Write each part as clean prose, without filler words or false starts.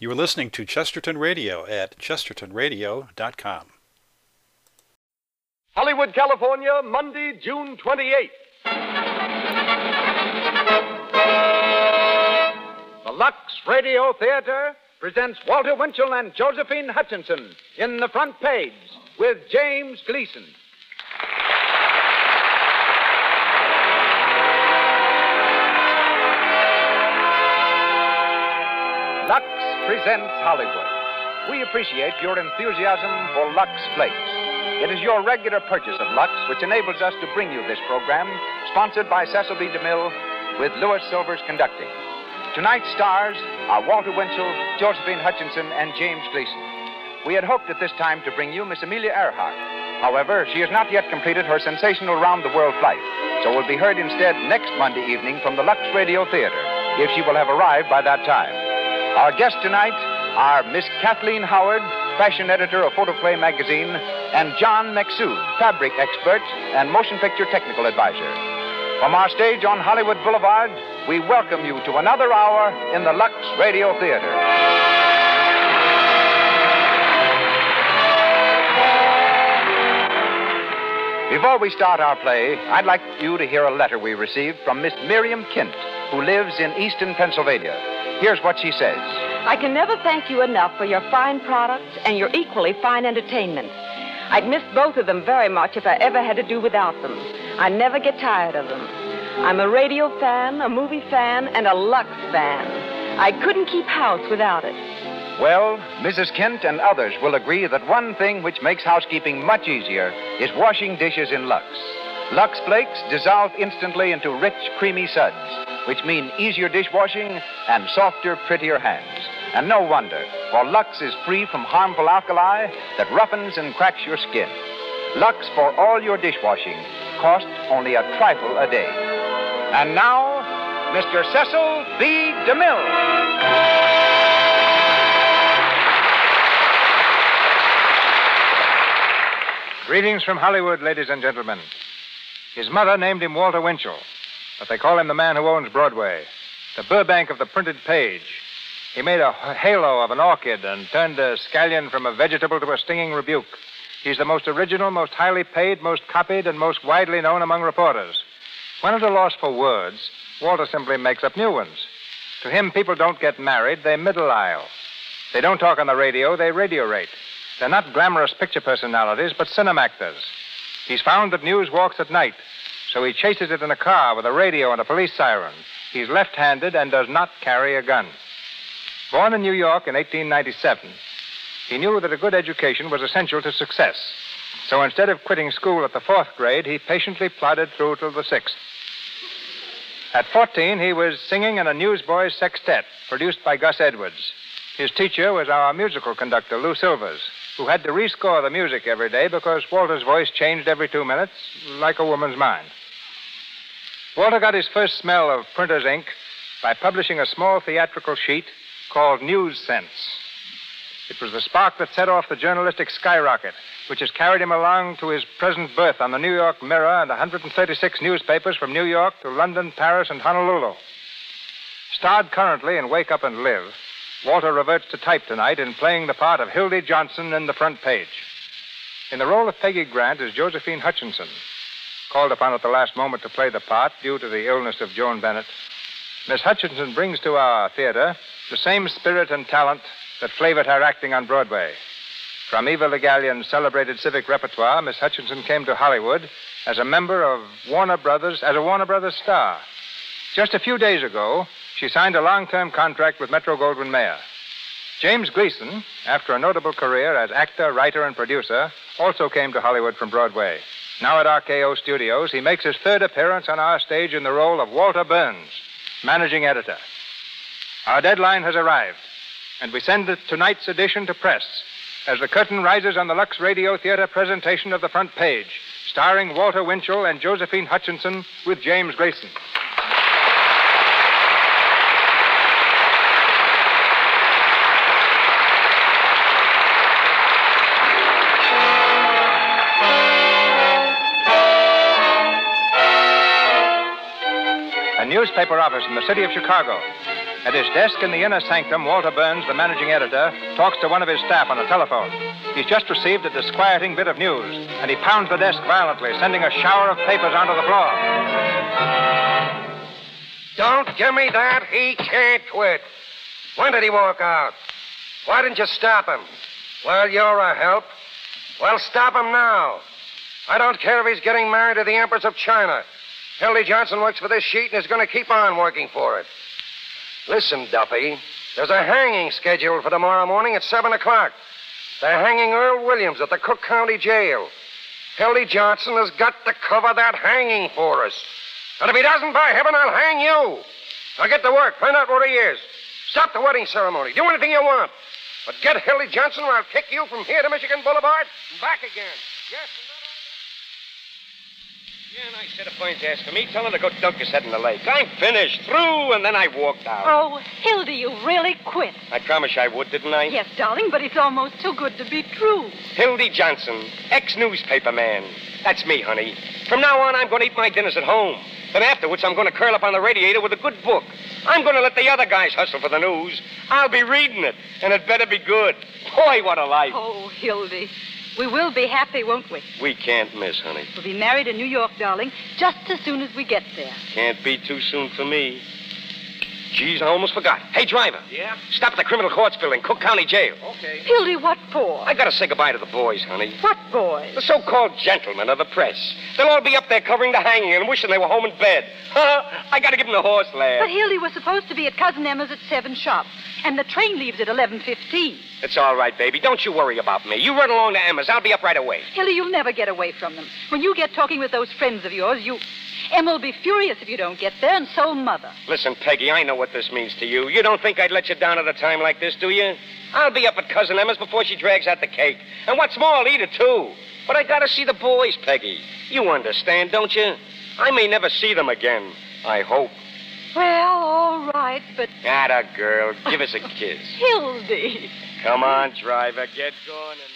You are listening to Chesterton Radio at chestertonradio.com. Hollywood, California, Monday, June 28th. The Lux Radio Theater presents Walter Winchell and Josephine Hutchinson in The Front Page with James Gleason. Lux presents Hollywood. We appreciate your enthusiasm for Lux Flakes. It is your regular purchase of Lux which enables us to bring you this program, sponsored by Cecil B. DeMille, with Louis Silvers conducting. Tonight's stars are Walter Winchell, Josephine Hutchinson, and James Gleason. We had hoped at this time to bring you Miss Amelia Earhart. However, she has not yet completed her sensational round-the-world flight, so will be heard instead next Monday evening from the Lux Radio Theater, if she will have arrived by that time. Our guests tonight are Miss Kathleen Howard, fashion editor of Photoplay magazine, and John McSood, fabric expert and motion picture technical advisor. From our stage on Hollywood Boulevard, we welcome you to another hour in the Lux Radio Theater. Before we start our play, I'd like you to hear a letter we received from Miss Miriam Kint, who lives in Easton, Pennsylvania. Here's what she says. I can never thank you enough for your fine products and your equally fine entertainment. I'd miss both of them very much if I ever had to do without them. I never get tired of them. I'm a radio fan, a movie fan, and a Lux fan. I couldn't keep house without it. Well, Mrs. Kent and others will agree that one thing which makes housekeeping much easier is washing dishes in Lux. Lux Flakes dissolve instantly into rich, creamy suds, which mean easier dishwashing and softer, prettier hands. And no wonder, for Lux is free from harmful alkali that roughens and cracks your skin. Lux for all your dishwashing costs only a trifle a day. And now, Mr. Cecil B. DeMille. Greetings from Hollywood, ladies and gentlemen. His mother named him Walter Winchell, but they call him the man who owns Broadway, the Burbank of the printed page. He made a halo of an orchid and turned a scallion from a vegetable to a stinging rebuke. He's the most original, most highly paid, most copied, and most widely known among reporters. When at a loss for words, Walter simply makes up new ones. To him, people don't get married, they middle aisle. They don't talk on the radio, they radiorate. They're not glamorous picture personalities, but cinema actors. He's found that news walks at night, so he chases it in a car with a radio and a police siren. He's left-handed and does not carry a gun. Born in New York in 1897, he knew that a good education was essential to success. So instead of quitting school at the 4th grade, he patiently plodded through till the 6th. At 14, he was singing in a newsboys' sextet produced by Gus Edwards. His teacher was our musical conductor, Lou Silvers, who had to rescore the music every day because Walter's voice changed every 2 minutes, like a woman's mind. Walter got his first smell of printer's ink by publishing a small theatrical sheet called News Sense. It was the spark that set off the journalistic skyrocket, which has carried him along to his present berth on the New York Mirror and 136 newspapers from New York to London, Paris, and Honolulu. Starred currently in Wake Up and Live, Walter reverts to type tonight in playing the part of Hildy Johnson in The Front Page. In the role of Peggy Grant is Josephine Hutchinson, called upon at the last moment to play the part due to the illness of Joan Bennett. Miss Hutchinson brings to our theater the same spirit and talent that flavored her acting on Broadway. From Eva Le Gallion's celebrated civic repertoire, Miss Hutchinson came to Hollywood as a member of Warner Brothers, as a Warner Brothers star. Just a few days ago, she signed a long-term contract with Metro-Goldwyn-Mayer. James Gleason, after a notable career as actor, writer, and producer, also came to Hollywood from Broadway. Now at RKO Studios, he makes his third appearance on our stage in the role of Walter Burns, managing editor. Our deadline has arrived, and we send tonight's edition to press as the curtain rises on the Lux Radio Theater presentation of The Front Page, starring Walter Winchell and Josephine Hutchinson with James Gleason. A newspaper office in the city of Chicago. At his desk in the inner sanctum, Walter Burns, the managing editor, talks to one of his staff on the telephone. He's just received a disquieting bit of news, and he pounds the desk violently, sending a shower of papers onto the floor. Don't give me that. He can't quit. When did he walk out? Why didn't you stop him? Well, you're a help. Well, stop him now. I don't care if he's getting married to the Empress of China. Hildy Johnson works for this sheet and is going to keep on working for it. Listen, Duffy, there's a hanging scheduled for tomorrow morning at 7 o'clock. They're hanging Earl Williams at the Cook County Jail. Hildy Johnson has got to cover that hanging for us. And if he doesn't, by heaven, I'll hang you. Now get to work. Find out where he is. Stop the wedding ceremony. Do anything you want. But get Hildy Johnson or I'll kick you from here to Michigan Boulevard and back again. Yes, yeah, and I said if Burns asked for me, tell him to go dunk his head in the lake. I'm finished, through, and then I walked out. Oh, Hildy, you really quit. I promised I would, didn't I? Yes, darling, but it's almost too good to be true. Hildy Johnson, ex-newspaper man. That's me, honey. From now on, I'm going to eat my dinners at home. Then afterwards, I'm going to curl up on the radiator with a good book. I'm going to let the other guys hustle for the news. I'll be reading it, and it better be good. Boy, what a life. Oh, Hildy, we will be happy, won't we? We can't miss, honey. We'll be married in New York, darling, just as soon as we get there. Can't be too soon for me. Geez, I almost forgot. Hey, driver. Yeah? Stop at the criminal courts building, Cook County Jail. Okay. Hildy, what for? I got to say goodbye to the boys, honey. What boys? The so-called gentlemen of the press. They'll all be up there covering the hanging and wishing they were home in bed. I got to give them the horse laugh. But, Hildy, we're supposed to be at Cousin Emma's at 7 sharp, and the train leaves at 11:15. It's all right, baby. Don't you worry about me. You run along to Emma's. I'll be up right away. Hildy, you'll never get away from them. When you get talking with those friends of yours, Emma will be furious if you don't get there, and so'll Mother. Listen, Peggy, I know what this means to you. You don't think I'd let you down at a time like this, do you? I'll be up at Cousin Emma's before she drags out the cake. And what's more, I'll eat it, too. But I gotta see the boys, Peggy. You understand, don't you? I may never see them again. I hope. Well, all right, but... Atta girl. Give us a kiss. Hildy. Come on, driver. Get going in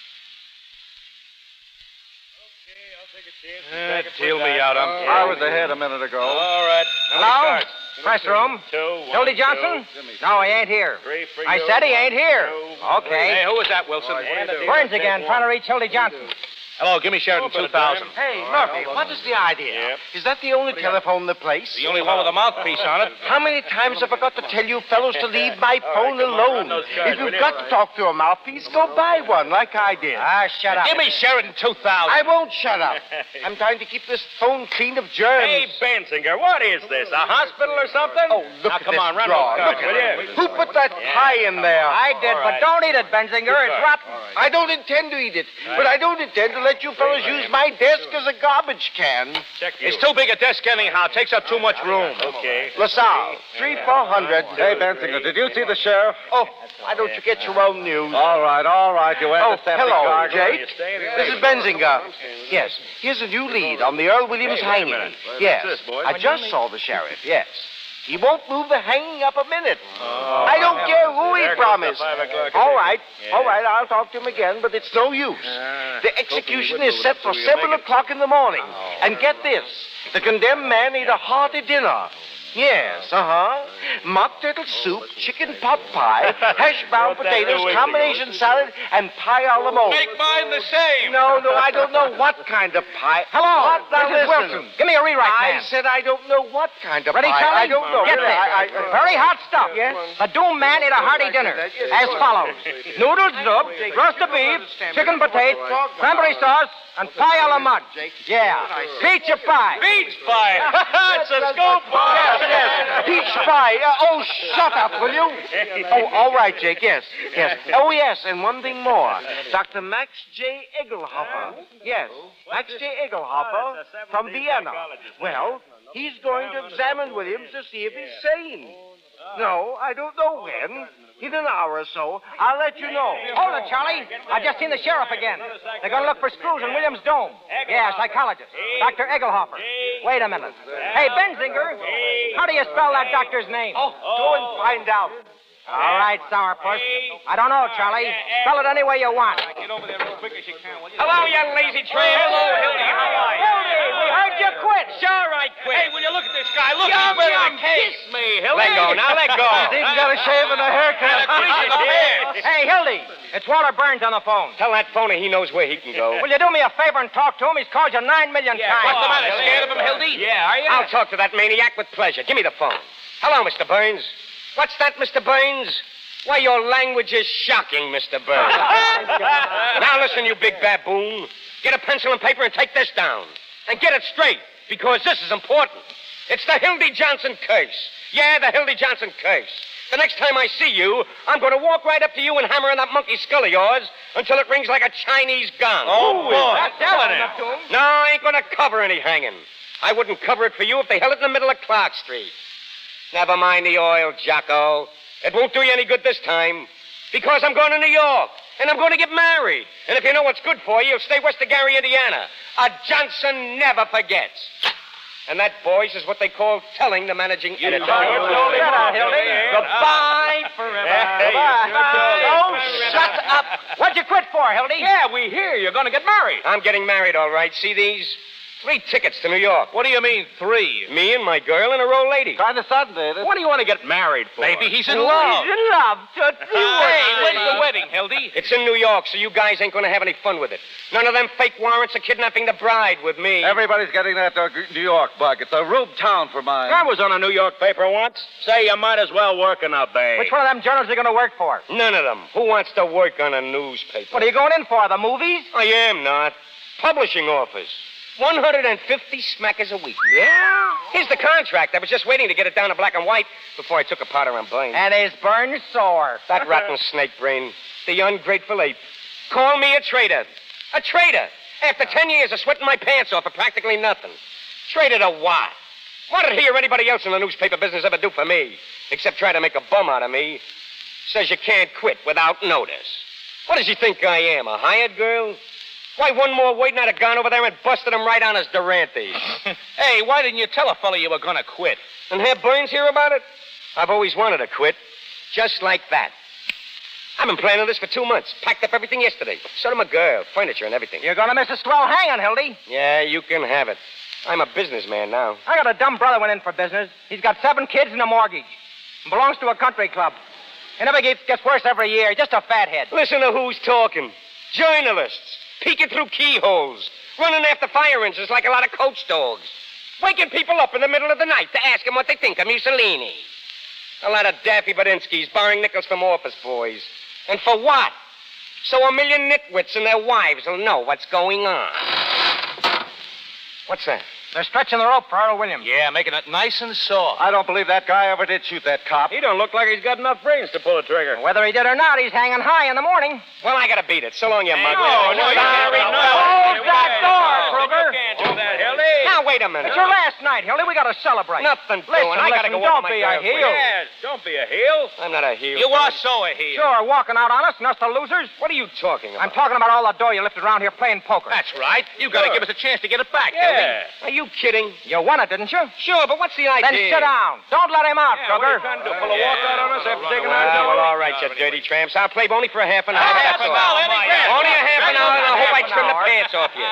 there. Deal me out. I was ahead a minute ago. All right. Hello? Press room. Hildy Johnson? No, he ain't here. I said he ain't here. Okay. Hey, who was that, Wilson? Burns again, trying to reach Hildy Johnson. Hello, give me Sheridan 2000. Hey, Murphy, what is the idea? Yep. Is that the only telephone in the place? The only one with a mouthpiece on it. How many times have I got to tell you fellows to leave my phone alone? If you've got to talk through a mouthpiece, go buy one like I did. Shut up. Give me Sheridan 2000. I won't shut up. I'm trying to keep this phone clean of germs. Hey, Bensinger, what is this? A hospital or something? Oh, look now, at come this on, run drawer. those cards, Look will at you? it. Who put that pie in there? I did, but don't eat it, Benzinger. It's rotten. I don't intend to eat it, but I don't intend to let you fellows use my desk as a garbage can. It's too big a desk anyhow. Takes up too much room. Okay. LaSalle, 3400. Hey, Bensinger, did you see the sheriff? Oh, why don't you get your own news? All right. You Oh, understand hello, Jake. This is Benzinger. Yes, here's a new lead on the Earl Williams hanging. Yes, I just saw the sheriff, yes. He won't move the hanging up a minute. I don't care who he promised. All right, I'll talk to him again, but it's no use. The execution is set for 7 o'clock in the morning. And get this, the condemned man ate a hearty dinner. Yes, mock turtle soup, chicken pot pie, hash brown potatoes, combination salad, and pie a la mode. Make mine the same. No, I don't know what kind of pie. Hello, Now, this is listen. Wilson. Give me a rewrite, I man. said I don't know what kind of Ready, pie. Charlie? I don't know. Get Really, this. Very hot stuff. Yes? The doomed man ate a hearty dinner. As follows. Noodle soup, roasted beef, chicken potato, cranberry sauce, and pie a la mud. Yeah. Peach pie. Peach pie. It's a scoop pie. Yes. Peach pie. Oh, shut up, will you? Oh, all right, Jake. Yes. Oh, yes, and one thing more. Dr. Max J. Egelhofer. Yes, Max J. Egelhofer from Vienna. Well, he's going to examine Williams to see if he's sane. No, I don't know when. In an hour or so, I'll let you know. Hold it, Charlie. I just seen the sheriff again. They're going to look for screws in Williams' dome. Yeah, psychologist. Dr. Egelhofer. Wait a minute. Hey, Benzinger, how do you spell that doctor's name? Oh, go and find out. All right, Sourpuss. I don't know, Charlie. Spell it any way you want. Get over there as quick as you can, will you? Hello, you lazy tramp. Hello, Hildy. How are you? Hildy, we heard you quit? Sure, I quit. Hey, will you look at this guy? Look, Yum, he's wearing yum. a case. Kiss me, Hildy. Let go, now let go. He's even got a shave and a haircut. Hey, Hildy, it's Walter Burns on the phone. Tell that phony he knows where he can go. Will you do me a favor and talk to him? He's called you 9 million times. What's the matter? Scared of him, Hildy? Yeah, are you? I'll talk to that maniac with pleasure. Give me the phone. Hello, Mr. Burns. What's that, Mr. Burns? Why, your language is shocking, Mr. Burns. Now listen, you big baboon. Get a pencil and paper and take this down. And get it straight, because this is important. It's the Hildy Johnson case. Yeah, the Hildy Johnson case. The next time I see you, I'm going to walk right up to you and hammer on that monkey skull of yours until it rings like a Chinese gong. Oh, boy. That's telling it. No, I ain't going to cover any hanging. I wouldn't cover it for you if they held it in the middle of Clark Street. Never mind the oil, Jocko. It won't do you any good this time, because I'm going to New York, and I'm going to get married. And if you know what's good for you, you'll stay west of Gary, Indiana. A Johnson never forgets. And that, boys, is what they call telling the managing editor. Goodbye forever. Oh, shut up. What'd you quit for, Hildy? Yeah, we hear you're going to get married. I'm getting married, all right. See these? 3 tickets to New York. What do you mean, 3? Me and my girl and her old lady. Kind of sudden, ain't it? What do you want to get married for? Maybe he's in love. He's in love. Hey, when's the wedding, Hildy? It's in New York, so you guys ain't going to have any fun with it. None of them fake warrants are kidnapping the bride with me. Everybody's getting that New York bug. It's a rube town for mine. I was on a New York paper once. Say, you might as well work in a bank. Which one of them journals are you going to work for? None of them. Who wants to work on a newspaper? What are you going in for, the movies? I am not. Publishing office. 150 smackers a week. Yeah? Here's the contract. I was just waiting to get it down in black and white before I took a powder on Blaine. And his burn sore. That rotten snake brain. The ungrateful ape. Call me a traitor. A traitor. After 10 years of sweating my pants off for practically nothing. Traitor to what? What did he or anybody else in the newspaper business ever do for me? Except try to make a bum out of me. Says you can't quit without notice. What does he think I am, a hired girl? Why, one more waiting, I'd have gone over there and busted him right on his Durantes. Hey, why didn't you tell a fella you were going to quit? And have Burns hear about it? I've always wanted to quit. Just like that. I've been planning this for 2 months. Packed up everything yesterday. So did my girl, furniture and everything. You're going to miss a swell hanging, Hildy. Yeah, you can have it. I'm a businessman now. I got a dumb brother went in for business. He's got 7 kids and a mortgage. And belongs to a country club. He never gets worse every year. Just a fathead. Listen to who's talking. Journalists. Peeking through keyholes. Running after fire engines like a lot of coach dogs. Waking people up in the middle of the night to ask them what they think of Mussolini. A lot of daffy Badinskis borrowing nickels from office boys. And for what? So 1 million nitwits and their wives will know what's going on. What's that? They're stretching the rope for Earl Williams. Yeah, making it nice and soft. I don't believe that guy ever did shoot that cop. He don't look like he's got enough brains to pull a trigger. Whether he did or not, he's hanging high in the morning. Well, I gotta beat it. So long, you mug. No, you can't. Close that door, Kruger. You can't do that, Hildy. Now, wait a minute. It's your last night, Hildy. We got to celebrate. Nothing doing. Listen, I gotta go don't over my be a girlfriend. heel. Yes, don't be a heel. I'm not a heel. You are so a heel. Sure, walking out on us and us the losers. What are you talking about? I'm talking about all the dough you lifted around here playing poker. That's right. You got to give us a chance to get it back, Yeah. Hildy. Are you kidding? You won it, didn't you? Sure, but what's the idea? Then sit down. Don't let him out, Yeah, what are Kruger. you trying to do? Pull a walk out on us after taking our Well, all right, you dirty tramps. I'll play only for a half an hour. Half That's an all. hour, any grand. Only a half an hour, and I hope I trim the hour. pants off you.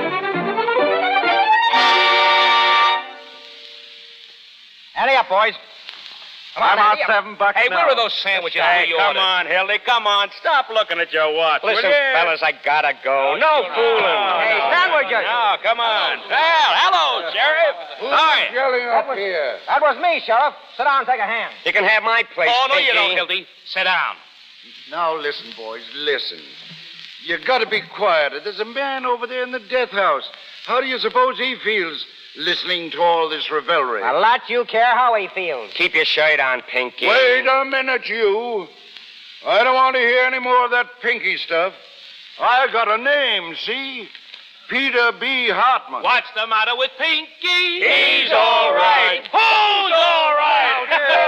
Ante up, boys. Come on, I'm out ante up. $7 Hey, now. where are those sandwiches? Hey, you come ordered? on, Hildy. Come on. Stop looking at your watch. Listen, will you? fellas, I gotta go. No fooling. Hey, sandwiches. No, come on. Well, hello, Sheriff. Hi. Yelling up here. That was me, Sheriff. Sit down and take a hand. You can have my place, Oh, no, you Pinky. don't, Hildy. Sit down. Now, listen, boys, listen. You gotta be quiet. There's a man over there in the death house. How do you suppose he feels listening to all this revelry? A lot you care how he feels. Keep your shirt on, Pinky. Wait a minute, you. I don't want to hear any more of that Pinky stuff. I got a name, see? Peter B. Hartman. What's the matter with Pinky? He's all right. Who's all right?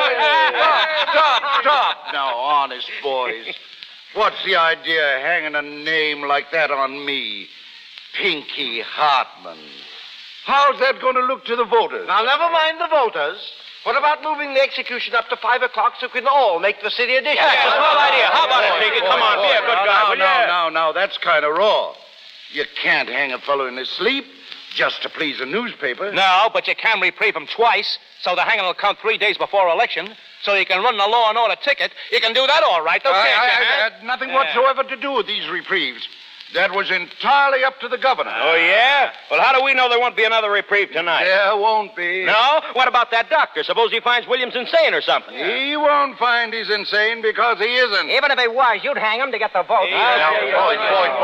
Stop now, honest boys. What's the idea of hanging a name like that on me? Pinky Hartman. How's that going to look to the voters? Now, never mind the voters. What about moving the execution up to 5 o'clock so we can all make the city edition? Yeah, that's a swell idea. How about it, Pinky? Come on, be a good guy, will you? Now, that's kind of raw. You can't hang a fellow in his sleep. just to please a newspaper. No, but you can reprieve him twice, so the hanging will come 3 days before election, so you can run the law and order ticket. You can do that all right, don't you? I had nothing whatsoever to do with these reprieves. That was entirely up to the governor. Oh, yeah? Well, how do we know there won't be another reprieve tonight? There won't be. No? What about that doctor? Suppose he finds Williams insane or something? He won't find he's insane because he isn't. Even if he was, you'd hang him to get the vote. Boys.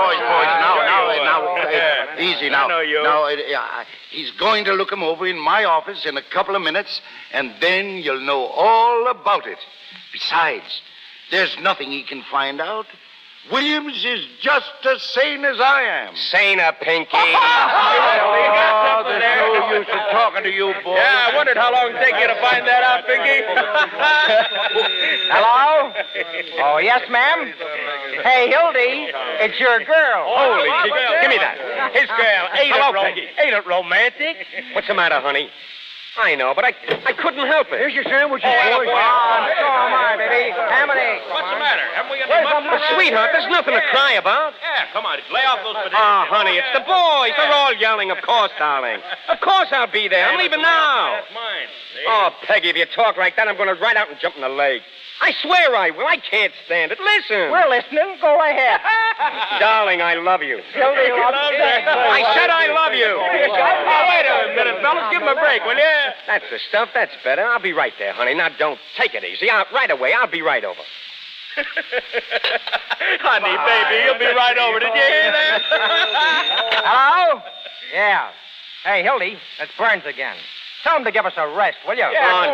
Now, easy now. I know you. Now, he's going to look him over in my office in a couple of minutes, and then you'll know all about it. Besides, there's nothing he can find out. Williams is just as sane as I am. Saner, Pinky. Oh, there's no use in talking to you, boy. Yeah, I wondered how long it'd take you to find that out, Pinky. Hello? Oh, yes, ma'am? Hey, Hildy, it's your girl. Holy gee, give me that. His girl. Ain't it romantic? What's the matter, honey? I know, but I couldn't help it. Here's your sandwiches, boys. So am I, baby. Hamony. What's the matter? Haven't we got any mustard? Sweetheart, there's nothing to cry about. Yeah, come on. Lay off those potatoes. Oh, honey, it's the boys. They're all yelling. Of course, darling. Of course I'll be there. I'm leaving now. That's mine. Oh, Peggy, if you talk like that, I'm going to ride out and jump in the lake. I swear I will. I can't stand it. Listen. We're listening. Go ahead. Darling, I love you. Hildy loves you. I said I love you. Oh, wait a minute, fellas. Give him a break, will you? That's the stuff. That's better. I'll be right there, honey. Now, don't take it easy. Right away. I'll be right over. Honey, baby, you'll be right over. Did you hear that? Hello? Yeah. Hey, Hildy, it's Burns again. Tell him to give us a rest, will you?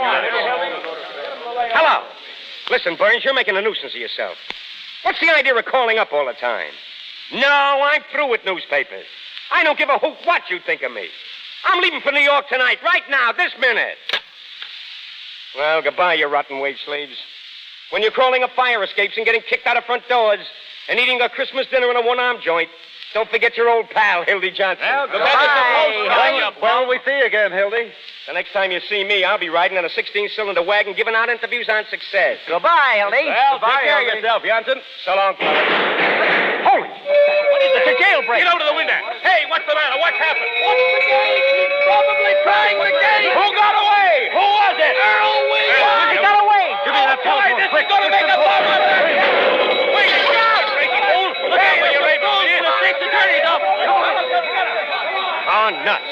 Hello. Listen, Burns, you're making a nuisance of yourself. What's the idea of calling up all the time? No, I'm through with newspapers. I don't give a hoot what you think of me. I'm leaving for New York tonight, right now, this minute. Well, goodbye, you rotten wage slaves. When you're crawling up fire escapes and getting kicked out of front doors and eating a Christmas dinner in a one-arm joint, don't forget your old pal, Hildy Johnson. Well, goodbye. When will we see you again, Hildy? The next time you see me, I'll be riding on a 16-cylinder wagon giving out interviews on success. Goodbye, Hildy. Well, goodbye, take care of yourself, Johnson. So long, fella. Holy! What is it? It's a jailbreak. Get out of the window. Hey, what's the matter? What's happened? What's the game? He's probably trying the game. Who got away? Who was it? Earl Williams. He got away. Give me that telephone. This is going to make a bomb out of it. Wait, look out. Look out where you're able. The state's attorney's office. Oh, nuts.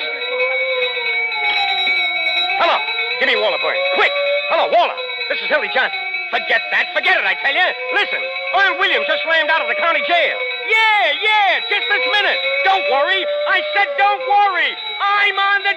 Hello. Give me Waller, Burns. Quick. Hello, Waller. This is Hildy Johnson. Forget that. Forget it, I tell you. Listen. Earl Williams just slammed out of the county jail. Yeah. Just this minute. Don't worry. I said don't worry. I'm on the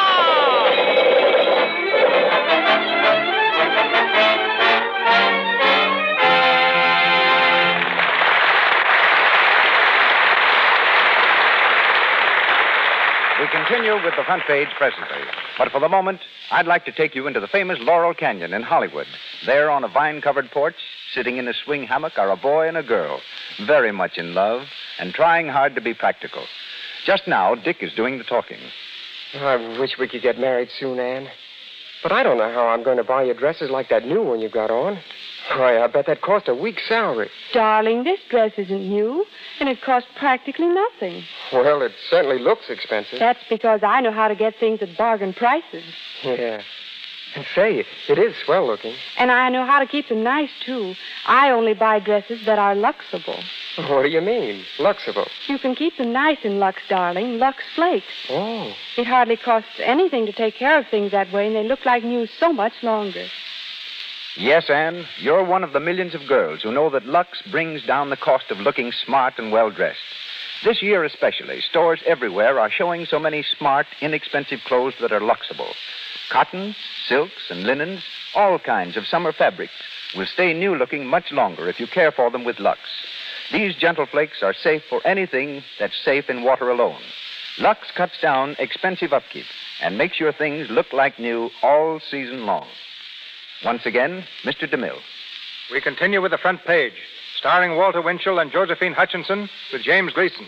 We continue with the front page presently. But for the moment, I'd like to take you into the famous Laurel Canyon in Hollywood. There on a vine-covered porch, sitting in a swing hammock, are a boy and a girl, very much in love and trying hard to be practical. Just now, Dick is doing the talking. I wish we could get married soon, Anne. But I don't know how I'm going to buy you dresses like that new one you got on. Why, I bet that cost a week's salary. Darling, this dress isn't new, and it costs practically nothing. Well, it certainly looks expensive. That's because I know how to get things at bargain prices. Yeah. And say, it is swell looking. And I know how to keep them nice, too. I only buy dresses that are luxable. What do you mean, luxable? You can keep them nice in Lux, darling. Lux Flakes. Oh. It hardly costs anything to take care of things that way, and they look like new so much longer. Yes, Anne, you're one of the millions of girls who know that Lux brings down the cost of looking smart and well-dressed. This year especially, stores everywhere are showing so many smart, inexpensive clothes that are luxable. Cottons, silks, and linens, all kinds of summer fabrics, will stay new-looking much longer if you care for them with Lux. These gentle flakes are safe for anything that's safe in water alone. Lux cuts down expensive upkeep and makes your things look like new all season long. Once again, Mr. DeMille. We continue with the front page, starring Walter Winchell and Josephine Hutchinson with James Gleason.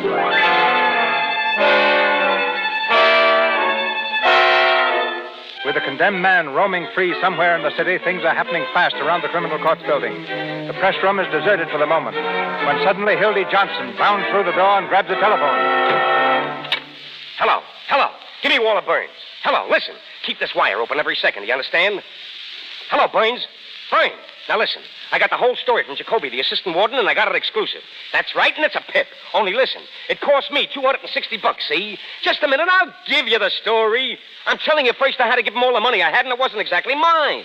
With a condemned man roaming free somewhere in the city, things are happening fast around the criminal courts building. The press room is deserted for the moment, when suddenly Hildy Johnson bounds through the door and grabs the telephone. Hello. Give me Walter Burns. Hello, listen. Keep this wire open every second, you understand? Hello, Burns. Burns. Now listen. I got the whole story from Jacoby, the assistant warden, and I got it exclusive. That's right, and it's a pip. Only listen. It cost me $260, see? Just a minute, I'll give you the story. I'm telling you first I had to give him all the money I had, and it wasn't exactly mine.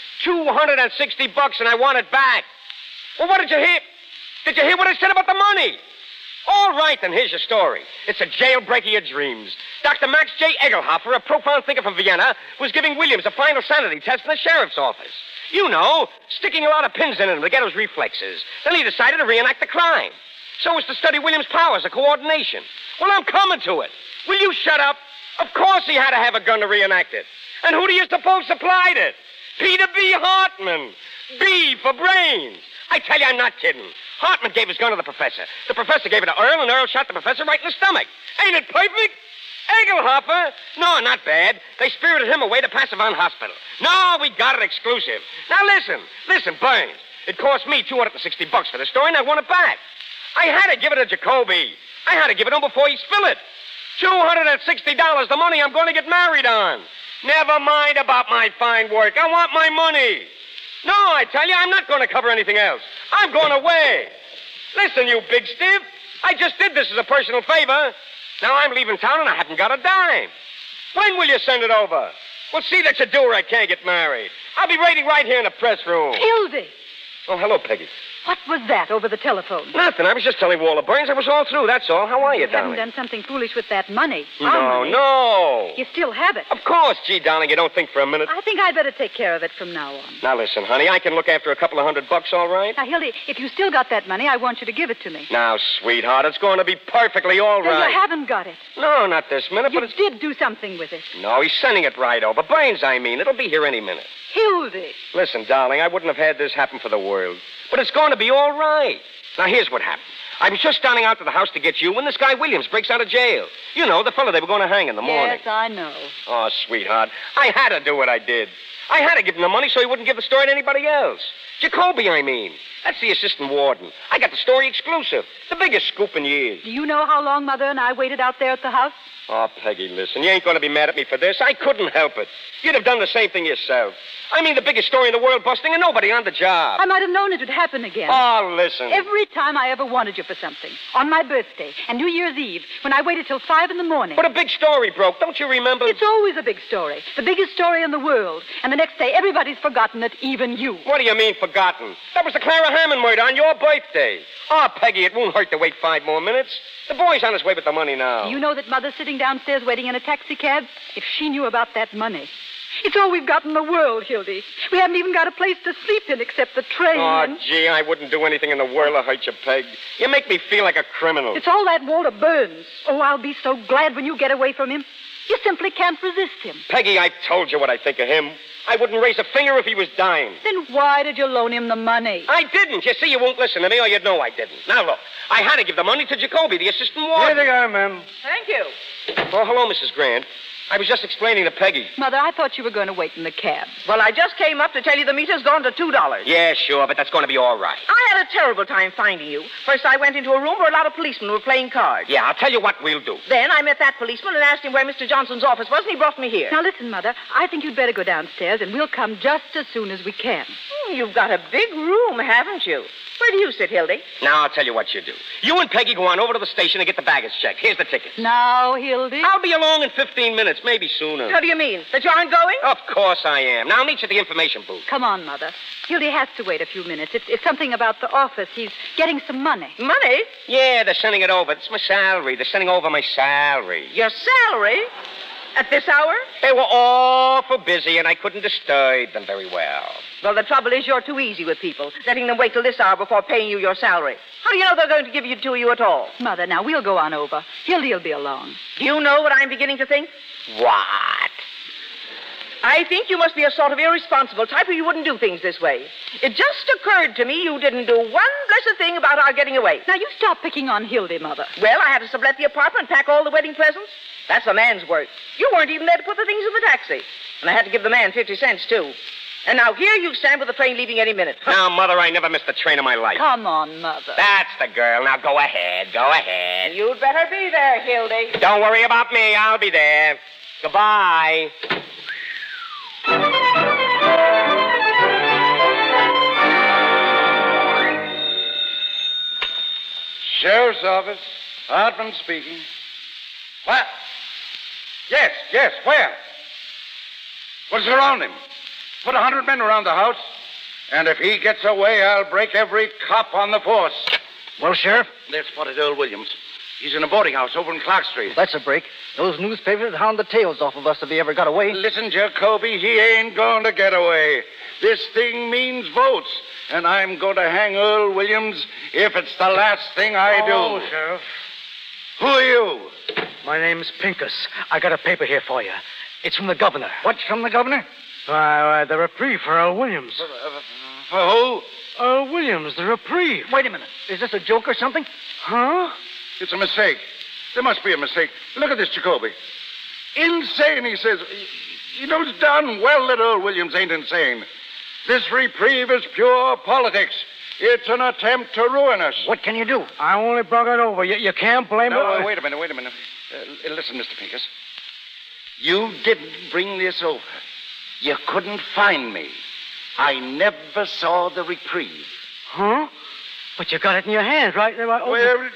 $260, and I want it back. Well, what did you hear? Did you hear what I said about the money? All right, then here's your story. It's a jailbreak of your dreams. Dr. Max J. Egelhofer, a profound thinker from Vienna, was giving Williams a final sanity test in the sheriff's office. You know, sticking a lot of pins in him to get his reflexes. Then he decided to reenact the crime. So as to study Williams' powers of coordination. Well, I'm coming to it. Will you shut up? Of course he had to have a gun to reenact it. And who do you suppose supplied it? Peter B. Hartman. B for brains. I tell you, I'm not kidding. Hartman gave his gun to the professor. The professor gave it to Earl, and Earl shot the professor right in the stomach. Ain't it perfect? Egelhofer? No, not bad. They spirited him away to Passavant Hospital. No, we got it exclusive. Now listen, Burns. It cost me $260 for the story, and I want it back. I had to give it to Jacoby. I had to give it to him before he spilled it. $260, the money I'm going to get married on. Never mind about my fine work. I want my money. No, I tell you, I'm not going to cover anything else. I'm going away. Listen, you big stiff. I just did this as a personal favor. Now I'm leaving town and I haven't got a dime. When will you send it over? Well, see that you do or I can't get married. I'll be waiting right here in the press room. Hildy! Oh, hello, Peggy. What was that over the telephone? Nothing. I was just telling Walter Burns I was all through, that's all. How are you, You haven't darling? done something foolish with that money. Our money. No. You still have it. Of course, gee, darling, you don't think for a minute. I think I'd better take care of it from now on. Now, listen, honey, I can look after a couple of $100, all right? Now, Hildy, if you still got that money, I want you to give it to me. Now, sweetheart, it's going to be perfectly all Then right. you haven't got it. No, not this minute, You but it's... did do something with it. No, he's sending it right over. Burns, I mean. It'll be here any minute. Hildy. Listen, darling, I wouldn't have had this happen for the world. But it's going to be all right. Now, here's what happened. I was just standing out to the house to get you when this guy Williams breaks out of jail. You know, the fellow they were going to hang in the morning. Yes, I know. Oh, sweetheart, I had to do what I did. I had to give him the money so he wouldn't give the story to anybody else. Jacoby, I mean. That's the assistant warden. I got the story exclusive. The biggest scoop in years. Do you know how long Mother and I waited out there at the house? Oh, Peggy, listen, you ain't going to be mad at me for this. I couldn't help it. You'd have done the same thing yourself. I mean, the biggest story in the world busting and nobody on the job. I might have known it would happen again. Oh, listen. Every time I ever wanted you for something. On my birthday and New Year's Eve, when I waited till 5 in the morning. But a big story broke. Don't you remember? It's always a big story. The biggest story in the world. And the next day, everybody's forgotten it, even you. What do you mean, forgotten? That was the Clara Hammond murder on your birthday. Oh, Peggy, it won't hurt to wait 5 more minutes. The boy's on his way with the money now. Do you know that Mother's sitting downstairs waiting in a taxi cab? If she knew about that money. It's all we've got in the world, Hildy. We haven't even got a place to sleep in except the train. Oh, gee, I wouldn't do anything in the world to hurt you, Peg. You make me feel like a criminal. It's all that Walter Burns. Oh, I'll be so glad when you get away from him. You simply can't resist him. Peggy, I told you what I think of him. I wouldn't raise a finger if he was dying. Then why did you loan him the money? I didn't. You see, you won't listen to me, or you'd know I didn't. Now, look, I had to give the money to Jacoby, the assistant warden. Here they are, ma'am. Thank you. Oh, hello, Mrs. Grant. I was just explaining to Peggy. Mother, I thought you were going to wait in the cab. Well, I just came up to tell you the meter's gone to $2. Yeah, sure, but that's going to be all right. I had a terrible time finding you. First, I went into a room where a lot of policemen were playing cards. Yeah, I'll tell you what we'll do. Then I met that policeman and asked him where Mr. Johnson's office was, and he brought me here. Now, listen, Mother, I think you'd better go downstairs, and we'll come just as soon as we can. You've got a big room, haven't you? Where do you sit, Hildy? Now, I'll tell you what you do. You and Peggy go on over to the station and get the baggage checked. Here's the tickets. Now, Hildy. I'll be along in 15 minutes, maybe sooner. What do you mean? That you aren't going? Of course I am. Now, I'll meet you at the information booth. Come on, Mother. Hildy has to wait a few minutes. It's something about the office. He's getting some money. Money? Yeah, they're sending it over. It's my salary. They're sending over my salary. Your salary? At this hour? They were awful busy, and I couldn't disturb them very well. Well, the trouble is you're too easy with people, letting them wait till this hour before paying you your salary. How do you know they're going to give it to you at all? Mother, now, we'll go on over. Hildy'll be along. Do you know what I'm beginning to think? What? I think you must be a sort of irresponsible type or you wouldn't do things this way. It just occurred to me you didn't do one blessed thing about our getting away. Now, you stop picking on Hildy, Mother. Well, I had to sublet the apartment, pack all the wedding presents. That's a man's work. You weren't even there to put the things in the taxi. And I had to give the man 50 cents, too. And now here you stand with the train leaving any minute. Now, Mother, I never missed a train in my life. Come on, Mother. That's the girl. Now, go ahead. Go ahead. You'd better be there, Hildy. Don't worry about me. I'll be there. Goodbye. Sheriff's office. Hartman speaking. What? Yes, where? What's around him? Put 100 men around the house. And if he gets away, I'll break every cop on the force. Well, Sheriff? They've spotted Earl Williams. He's in a boarding house over in Clark Street. That's a break. Those newspapers would hound the tails off of us if he ever got away. Listen, Jacoby, he ain't going to get away. This thing means votes. And I'm going to hang Earl Williams if it's the last thing I do. Oh, Sheriff. Who are you? My name's Pincus. I got a paper here for you. It's from the governor. What's from the governor? Why, the reprieve for Earl Williams. For who? Earl Williams, the reprieve. Wait a minute. Is this a joke or something? Huh? It's a mistake. There must be a mistake. Look at this, Jacoby. Insane, he says. He knows darn well that Earl Williams ain't insane. This reprieve is pure politics. It's an attempt to ruin us. What can you do? I only brought it over. You can't blame it. No, wait a minute. Listen, Mr. Pincus. You didn't bring this over. You couldn't find me. I never saw the reprieve. Huh? But you got it in your hands, right? Well,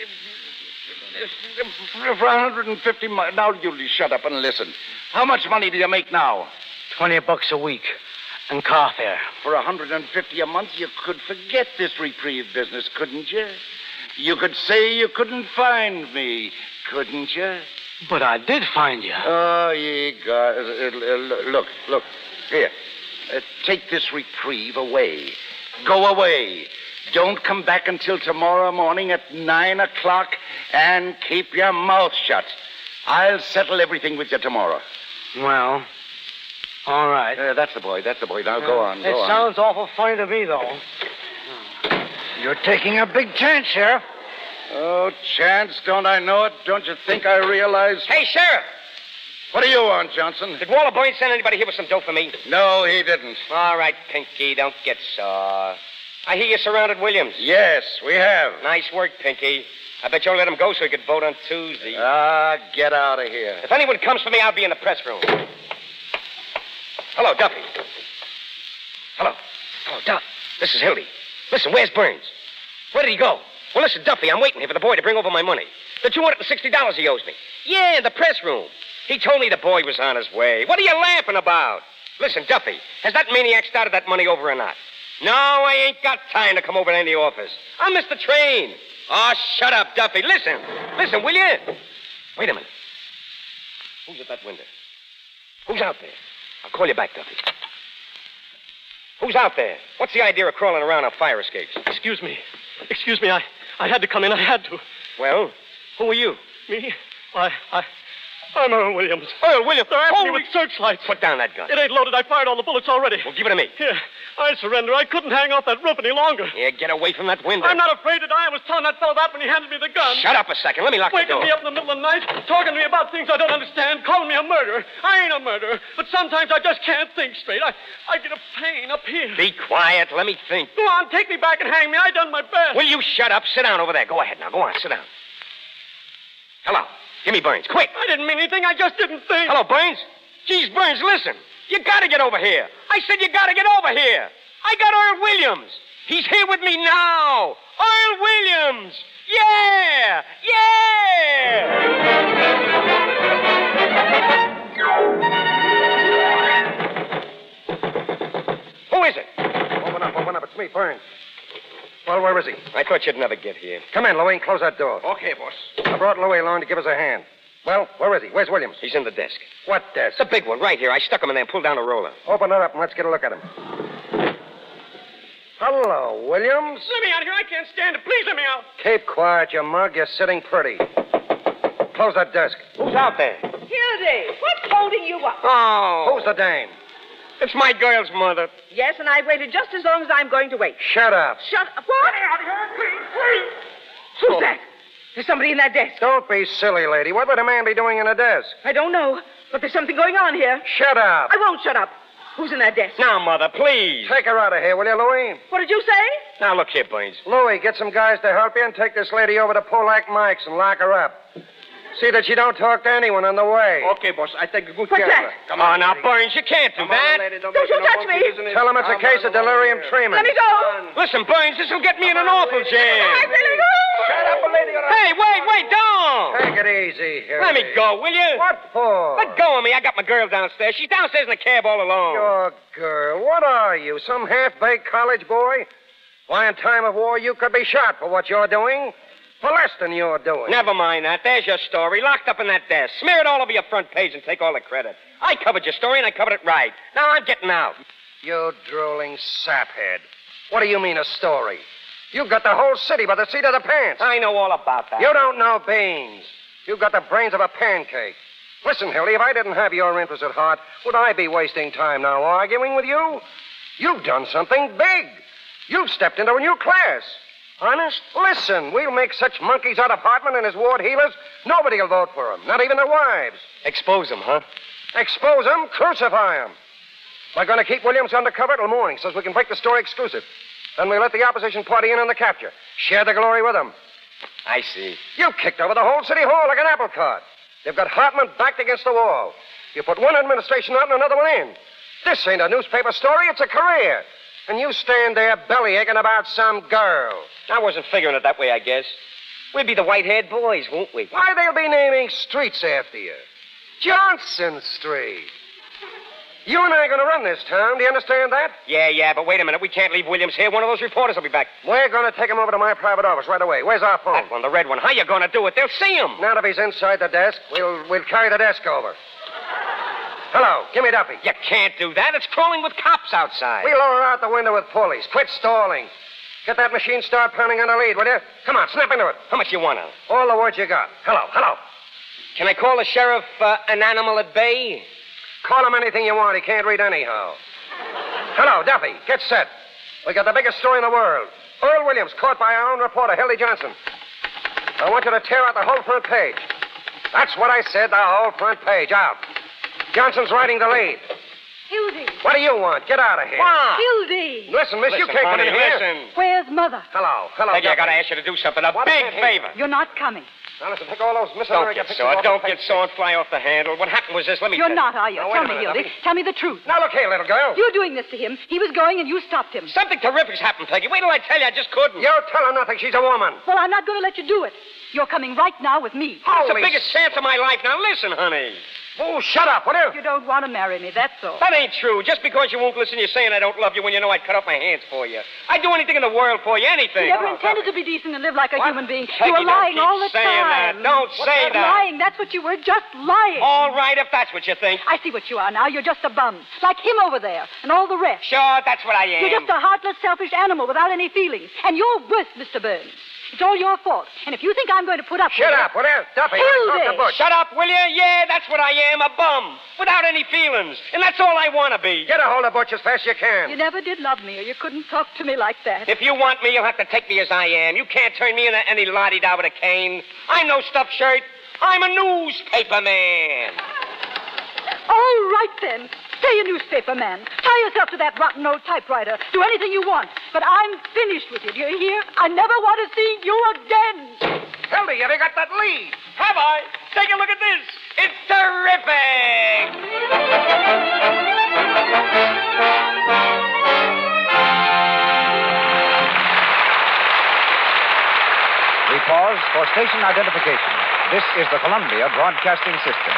for 150 miles. Now you shut up and listen. How much money do you make now? $20 a week. And car fare. For 150 a month, you could forget this reprieve business, couldn't you? You could say you couldn't find me, couldn't you? But I did find you. Oh, ye God. Look. Here. Take this reprieve away. Go away. Don't come back until tomorrow morning at 9 o'clock and keep your mouth shut. I'll settle everything with you tomorrow. Well, all right. That's the boy. Now go on. It sounds awful funny to me, though. You're taking a big chance, Sheriff. Oh, chance, don't I know it? Don't you think I realize... Hey, Sheriff! What do you want, Johnson? Did Walter Boyne send anybody here with some dough for me? No, he didn't. All right, Pinky, don't get sore. I hear you surrounded Williams. Yes, we have. Nice work, Pinky. I bet you'll let him go so he could vote on Tuesday. Get out of here. If anyone comes for me, I'll be in the press room. Hello, Duffy. Hello, Duff. This is Hildy. Listen, where's Burns? Where did he go? Well, listen, Duffy, I'm waiting here for the boy to bring over my money. The $260 he owes me. Yeah, in the press room. He told me the boy was on his way. What are you laughing about? Listen, Duffy, has that maniac started that money over or not? No, I ain't got time to come over to any office. I missed the train. Oh, shut up, Duffy. Listen, will you? Wait a minute. Who's at that window? Who's out there? I'll call you back, Duffy. Who's out there? What's the idea of crawling around on fire escapes? Excuse me. I had to come in. I had to. Well, who are you? Me? I'm Earl Williams. Earl Williams? They're after me with searchlights. Put down that gun. It ain't loaded. I fired all the bullets already. Well, give it to me. Here, I surrender. I couldn't hang off that roof any longer. Yeah, get away from that window. I'm not afraid to die. I was telling that fellow that when he handed me the gun. Shut up a second. Let me lock the door. Waking me up in the middle of the night, talking to me about things I don't understand, calling me a murderer. I ain't a murderer, but sometimes I just can't think straight. I get a pain up here. Be quiet. Let me think. Go on, take me back and hang me. I done my best. Will you shut up? Sit down over there. Go ahead now. Go on, sit down. Hello. Give me Burns, quick. I didn't mean anything. I just didn't think. Hello, Burns. Geez, Burns, listen. You gotta get over here. I said you gotta get over here. I got Earl Williams. He's here with me now. Earl Williams. Yeah! Who is it? Open up. It's me, Burns. Well, where is he? I thought you'd never get here. Come in, Louie, and close that door. Okay, boss. I brought Louie along to give us a hand. Well, where is he? Where's Williams? He's in the desk. What desk? The big one, right here. I stuck him in there and pulled down a roller. Open it up and let's get a look at him. Hello, Williams. Let me out here. I can't stand it. Please let me out. Keep quiet, you mug. You're sitting pretty. Close that desk. Who's out there? Hildy, what's holding you up? Oh. Who's the dame? It's my girl's mother. Yes, and I've waited just as long as I'm going to wait. Shut up. Shut up. What? Out here, please. Who's that? There's somebody in that desk. Don't be silly, lady. What would a man be doing in a desk? I don't know, but there's something going on here. Shut up. I won't shut up. Who's in that desk? Now, Mother, please. Take her out of here, will you, Louie? What did you say? Now, look here, Burns. Louie, get some guys to help you and take this lady over to Polack Mike's and lock her up. See that she don't talk to anyone on the way. Okay, boss. I take good What's care that? of her. Come on now, Burns, you can't do that. Don't you touch me. Tell him it's a case of delirium tremens. Let me go. Listen, Burns, this will get me in an awful jam. I really go. Shut up, lady. Hey, wait, don't. Take it easy here. Let me go, will you? What for? Let go of me. I got my girl downstairs. She's downstairs in the cab all alone. Your girl. What are you, some half-baked college boy? Why, in time of war, you could be shot for what you're doing. For less than you're doing. Never mind that. There's your story, locked up in that desk. Smear it all over your front page and take all the credit. I covered your story, and I covered it right. Now I'm getting out. You drooling saphead. What do you mean, a story? You've got the whole city by the seat of the pants. I know all about that. You don't know beans. You've got the brains of a pancake. Listen, Hildy, if I didn't have your interest at heart, would I be wasting time now arguing with you? You've done something big. You've stepped into a new class. Honest? Listen, we'll make such monkeys out of Hartman and his ward healers, nobody will vote for them, not even their wives. Expose them, huh? Expose them, crucify them. We're going to keep Williams undercover till morning so we can break the story exclusive. Then we let the opposition party in on the capture. Share the glory with them. I see. You kicked over the whole city hall like an apple cart. They've got Hartman backed against the wall. You put one administration out and another one in. This ain't a newspaper story, it's a career. And you stand there bellyaching about some girl. I wasn't figuring it that way, I guess. We'll be the white-haired boys, won't we? Why, they'll be naming streets after you. Johnson Street. You and I are going to run this town. Do you understand that? Yeah, but wait a minute. We can't leave Williams here. One of those reporters will be back. We're going to take him over to my private office right away. Where's our phone? That one, the red one. How you going to do it? They'll see him. Now, if he's inside the desk, we'll carry the desk over. Hello, give me Duffy. You can't do that. It's crawling with cops outside. We'll lower out the window with pulleys. Quit stalling. Get that machine start pounding on the lead, will you? Come on, snap into it. How much you want on? All the words you got. Hello. Can I call the sheriff an animal at bay? Call him anything you want. He can't read anyhow. Hello, Duffy. Get set. We got the biggest story in the world. Earl Williams caught by our own reporter, Hildy Johnson. I want you to tear out the whole front page. That's what I said, the whole front page. Out. Johnson's riding the lead. Hildy. What do you want? Get out of here. What? Hildy. Listen, miss, you can't come in here. Listen. Where's Mother? Hello, Peggy, I Duffy. got to ask you to do something. A What? big I can't hear favor. You're not coming. Now, listen, take all those Don't misunderstandings. get sore. Don't get sore and fly off the handle. What happened was this. Let me You're tell not, are you? Now, wait Tell a me, minute, Hildy. Duffy. Tell me the truth. Now, look here, little girl. You're doing this to him. He was going and you stopped him. Something terrific's happened, Peggy. Wait till I tell you. I just couldn't. You're telling nothing. She's a woman. Well, I'm not going to let you do it. You're coming right now with me. It's the Holy biggest chance of my life. Now listen, honey. Oh, shut up, will you? You don't want to marry me, that's all. That ain't true. Just because you won't listen, you're saying I don't love you when you know I'd cut off my hands for you. I'd do anything in the world for you, anything. You never intended to be decent and live like a human being. Peggy, You were lying don't keep all the saying time. that. Don't say that. Lying, that's what you were, just lying. All right, if that's what you think. I see what you are now. You're just a bum. Like him over there and all the rest. Sure, that's what I am. You're just a heartless, selfish animal without any feelings. And you're worse, Mr. Burns. It's all your fault. And if you think I'm going to put up Shut with up, will you? Duffy, let me talk Hildy. to Bush. Shut up, will you? Yeah, that's what I am, a bum. Without any feelings. And that's all I want to be. Get a hold of Butch as fast as you can. You never did love me, or you couldn't talk to me like that. If you want me, you'll have to take me as I am. You can't turn me into any la-di-da with a cane. I'm no stuffed shirt. I'm a newspaper man. All right, then. Stay a newspaper man. Tie yourself to that rotten old typewriter. Do anything you want. But I'm finished with you. Do you hear? I never want to see you again. Hildy, have you got that lead? Have I? Take a look at this. It's terrific. We pause for station identification. This is the Columbia Broadcasting System.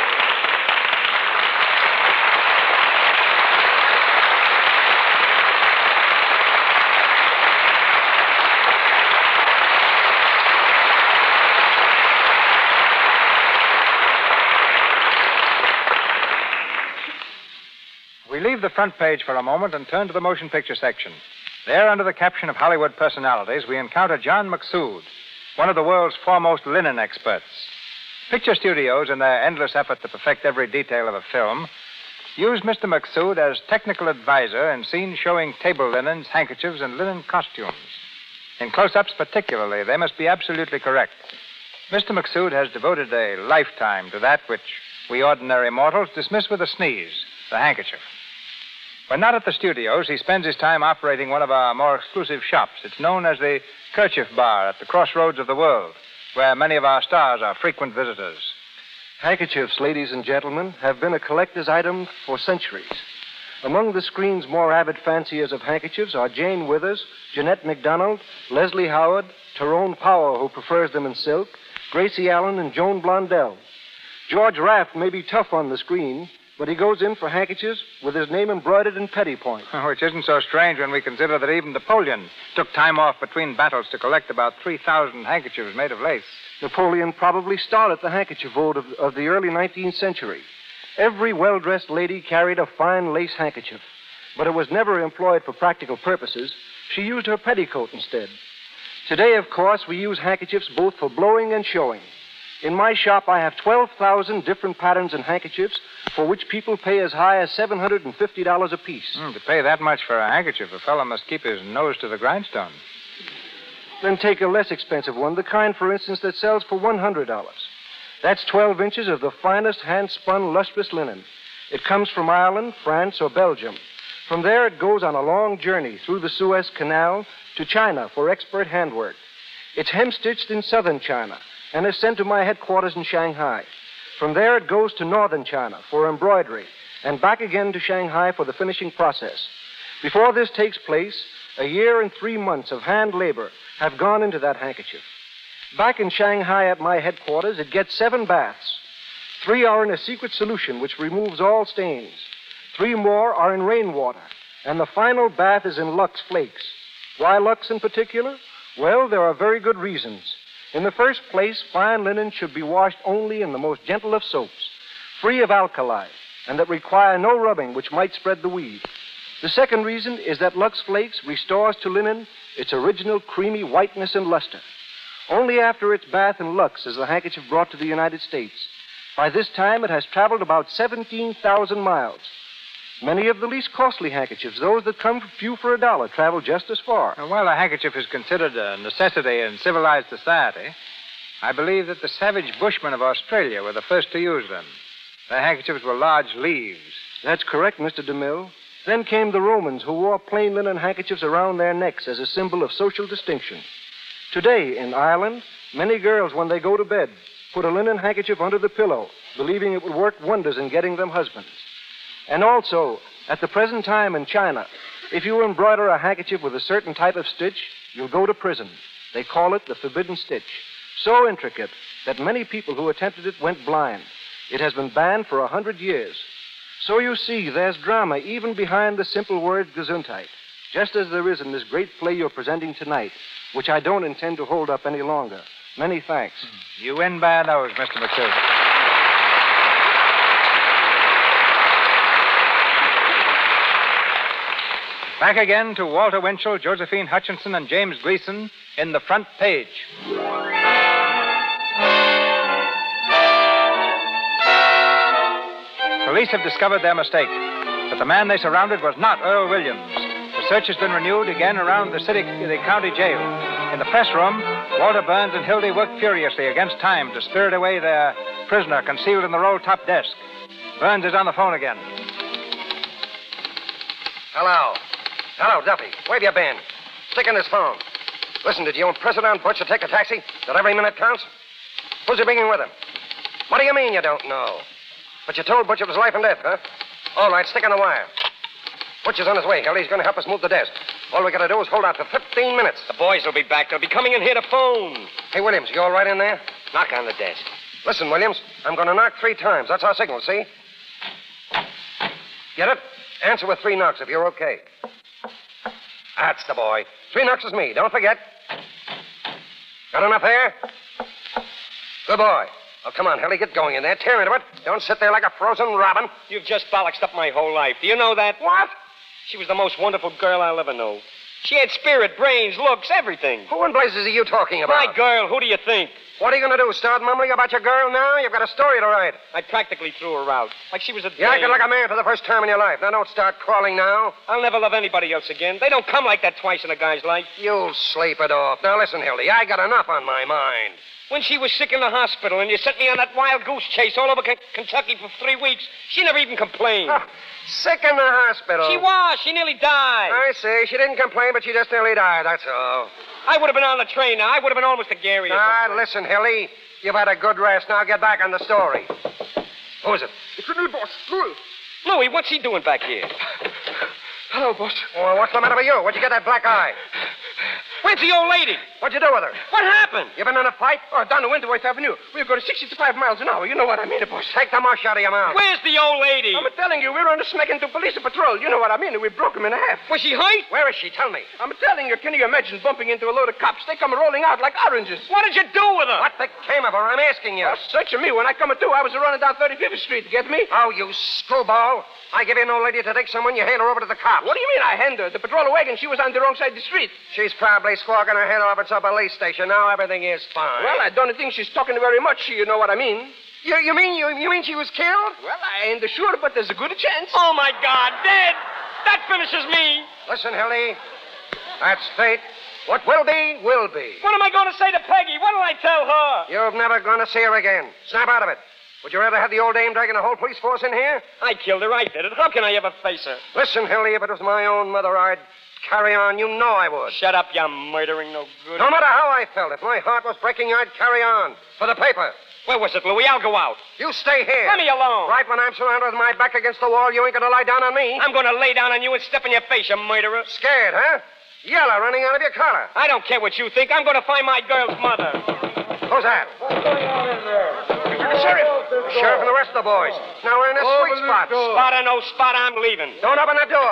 We leave the front page for a moment and turn to the motion picture section. There, under the caption of Hollywood Personalities, we encounter John McSood, one of the world's foremost linen experts. Picture studios, in their endless effort to perfect every detail of a film, use Mr. McSood as technical advisor in scenes showing table linens, handkerchiefs, and linen costumes. In close-ups particularly, they must be absolutely correct. Mr. McSood has devoted a lifetime to that which we ordinary mortals dismiss with a sneeze, the handkerchief. When not at the studios, he spends his time operating one of our more exclusive shops. It's known as the Kerchief Bar at the crossroads of the world, where many of our stars are frequent visitors. Handkerchiefs, ladies and gentlemen, have been a collector's item for centuries. Among the screen's more avid fanciers of handkerchiefs are Jane Withers, Jeanette MacDonald, Leslie Howard, Tyrone Power, who prefers them in silk, Gracie Allen, and Joan Blondell. George Raft may be tough on the screen, but he goes in for handkerchiefs with his name embroidered in petty point. Which isn't so strange when we consider that even Napoleon took time off between battles to collect about 3,000 handkerchiefs made of lace. Napoleon probably started the handkerchief vogue of the early 19th century. Every well-dressed lady carried a fine lace handkerchief, but it was never employed for practical purposes. She used her petticoat instead. Today, of course, we use handkerchiefs both for blowing and showing. In my shop, I have 12,000 different patterns and handkerchiefs for which people pay as high as $750 apiece. To pay that much for a handkerchief, a fellow must keep his nose to the grindstone. Then take a less expensive one, the kind, for instance, that sells for $100. That's 12 inches of the finest hand-spun, lustrous linen. It comes from Ireland, France, or Belgium. From there, it goes on a long journey through the Suez Canal to China for expert handwork. It's hem-stitched in southern China and is sent to my headquarters in Shanghai. From there, it goes to northern China for embroidery and back again to Shanghai for the finishing process. Before this takes place, a year and 3 months of hand labor have gone into that handkerchief. Back in Shanghai at my headquarters, it gets 7 baths. 3 are in a secret solution which removes all stains. 3 more are in rainwater. And the final bath is in Lux Flakes. Why Lux in particular? Well, there are very good reasons. In the first place, fine linen should be washed only in the most gentle of soaps, free of alkali, and that require no rubbing which might spread the weed. The second reason is that Lux Flakes restores to linen its original creamy whiteness and luster. Only after its bath in Lux is the handkerchief brought to the United States. By this time, it has traveled about 17,000 miles. Many of the least costly handkerchiefs, those that come few for $1, travel just as far. While a handkerchief is considered a necessity in civilized society, I believe that the savage Bushmen of Australia were the first to use them. Their handkerchiefs were large leaves. That's correct, Mr. DeMille. Then came the Romans, who wore plain linen handkerchiefs around their necks as a symbol of social distinction. Today, in Ireland, many girls, when they go to bed, put a linen handkerchief under the pillow, believing it would work wonders in getting them husbands. And also, at the present time in China, if you embroider a handkerchief with a certain type of stitch, you'll go to prison. They call it the forbidden stitch. So intricate that many people who attempted it went blind. It has been banned for 100 years. So you see, there's drama even behind the simple word Gesundheit, just as there is in this great play you're presenting tonight, which I don't intend to hold up any longer. Many thanks. You win by a nose, Mr. McShane. Back again to Walter Winchell, Josephine Hutchinson, and James Gleason in The Front Page. Police have discovered their mistake, but the man they surrounded was not Earl Williams. The search has been renewed again around the county jail. In the press room, Walter Burns and Hildy worked furiously against time to spirit away their prisoner concealed in the roll-top desk. Burns is on the phone again. Hello. Hello, Duffy. Where have you been? Stick in this phone. Listen, did you impress it on Butch to take a taxi? That every minute counts? Who's he bringing with him? What do you mean you don't know? But you told Butch it was life and death, huh? All right, stick on the wire. Butch is on his way, Hildy. He's going to help us move the desk. All we got to do is hold out for 15 minutes. The boys will be back. They'll be coming in here to phone. Hey, Williams, you all right in there? Knock on the desk. Listen, Williams, I'm going to knock 3 times. That's our signal, see? Get it? Answer with 3 knocks if you're okay. That's the boy. 3 knocks is me. Don't forget. Got enough air? Good boy. Oh, come on, Hildy. Get going in there. Tear into it. Don't sit there like a frozen robin. You've just bollocksed up my whole life. Do you know that? What? She was the most wonderful girl I'll ever know. She had spirit, brains, looks, everything. Who in blazes are you talking about? My girl. Who do you think? What are you going to do? Start mumbling about your girl now? You've got a story to write. I practically threw her out. Like she was a You acted dame. like a man for the first time in your life. Now don't start crawling now. I'll never love anybody else again. They don't come like that twice in a guy's life. You'll sleep it off. Now listen, Hildy, I got enough on my mind. When she was sick in the hospital and you sent me on that wild goose chase all over Kentucky for 3 weeks, she never even complained. Oh, sick in the hospital? She was. She nearly died. I see. She didn't complain, but she just nearly died, that's all. I would have been on the train now. I would have been almost a Gary. Listen, Hildy. You've had a good rest. Now get back on the story. Who is it? It's the new boss, Louis. Louis, what's he doing back here? Hello, boss. Well, what's the matter with you? Where'd you get that black eye? Where's the old lady? What'd you do with her? What happened? You been in a fight? Oh, down the Winterworth Avenue. We're going 65 miles an hour. You know what I mean, boss. Take the mush out of your mouth. Where's the old lady? I'm telling you, we were on the smack into police patrol. You know what I mean? We broke him in half. Was she hurt? Where is she? Tell me. I'm telling you, can you imagine bumping into a load of cops? They come rolling out like oranges. What did you do with her? What became of her? I'm asking you. Oh, search me. When I come to, I was running down 35th Street. Get me? Oh, you screwball. I give you an old lady to take someone, you hand her over to the cops. What do you mean I hand her? The patrol wagon, she was on the wrong side of the street. She's probably squawking her head off at some police station. Now everything is fine. Well, I don't think she's talking very much. You know what I mean? You mean she was killed? Well, I ain't sure, but there's a good chance. Oh, my God, dead! That finishes me! Listen, Hildy. That's fate. What will be, will be. What am I going to say to Peggy? What'll I tell her? You're never going to see her again. Snap out of it. Would you rather have the old dame dragging the whole police force in here? I killed her. I did it. How can I ever face her? Listen, Hildy, if it was my own mother, I'd carry on. You know I would. Shut up, you murdering no good. No matter how I felt, if my heart was breaking, I'd carry on. For the paper. Where was it, Louis? I'll go out. You stay here. Let me alone. Right when I'm surrounded with my back against the wall, you ain't gonna lie down on me. I'm gonna lay down on you and step in your face, you murderer. Scared, huh? Yellow running out of your collar. I don't care what you think. I'm gonna find my girl's mother. Who's that? What's going on in there? The sheriff. The sheriff and the rest of the boys. Now we're in a sweet spot. Spot or no spot, I'm leaving. Don't open that door.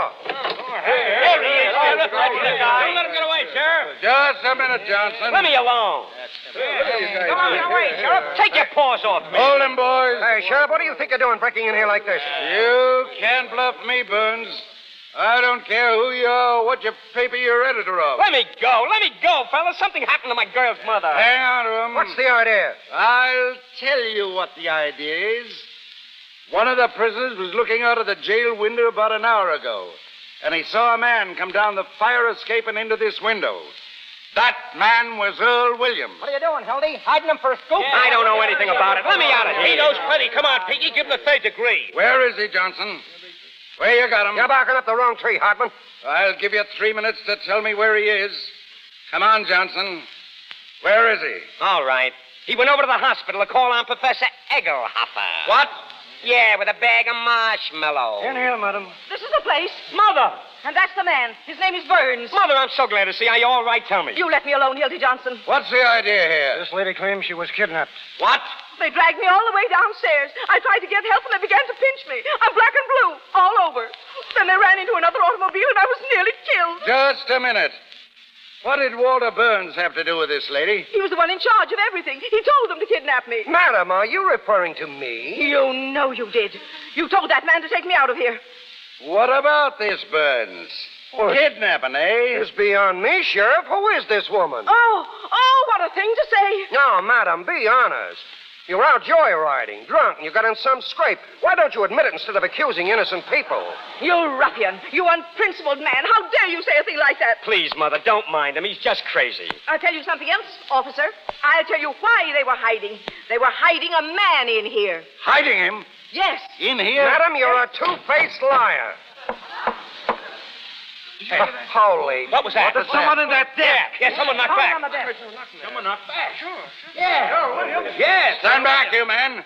There he is, Sheriff. That's the guy. Don't let him get away, Sheriff. Just a minute, Johnson. Let me alone. Come on, get away, Sheriff. Take your paws off me. Hold him, boys. Hey, Sheriff, what do you think you're doing breaking in here like this? You can't bluff me, Burns. I don't care who you are or what your paper you're editor of. Let me go. Let me go, fellas. Something happened to my girl's mother. Hang on to him. What's the idea? I'll tell you what the idea is. One of the prisoners was looking out of the jail window about an hour ago, and he saw a man come down the fire escape and into this window. That man was Earl Williams. What are you doing, Hildy? Hiding him for a scoop? I don't know anything about it. Let me out of here. He knows plenty. Come on, Piggy. Give him the third degree. Where is he, Johnson? Where you got him? You're barking up the wrong tree, Hartman. I'll give you 3 minutes to tell me where he is. Come on, Johnson. Where is he? All right. He went over to the hospital to call on Professor Egelhofer. What? Yeah, with a bag of marshmallows. In here, madam. This is the place. Mother! And that's the man. His name is Burns. Mother, I'm so glad to see you. Are you all right? Tell me. You let me alone, Hildy Johnson. What's the idea here? This lady claims she was kidnapped. What? They dragged me all the way downstairs. I tried to get help, and they began to pinch me. I'm black and blue, all over. Then they ran into another automobile, and I was nearly killed. Just a minute. What did Walter Burns have to do with this lady? He was the one in charge of everything. He told them to kidnap me. Madam, are you referring to me? You know you did. You told that man to take me out of here. What about this Burns? Kidnapping, eh? It's beyond me, Sheriff. Who is this woman? Oh, what a thing to say. No, madam, be honest. You were out joyriding, drunk, and you got in some scrape. Why don't you admit it instead of accusing innocent people? You ruffian. You unprincipled man. How dare you say a thing like that? Please, Mother, don't mind him. He's just crazy. I'll tell you something else, officer. I'll tell you why they were hiding. They were hiding a man in here. Hiding him? Yes. In here? Madam, you're a two-faced liar. Hey, holy... What was that? There's someone in that desk. Yeah, someone knocked back. Someone knocked back. Sure. Yes. Stand back, you men.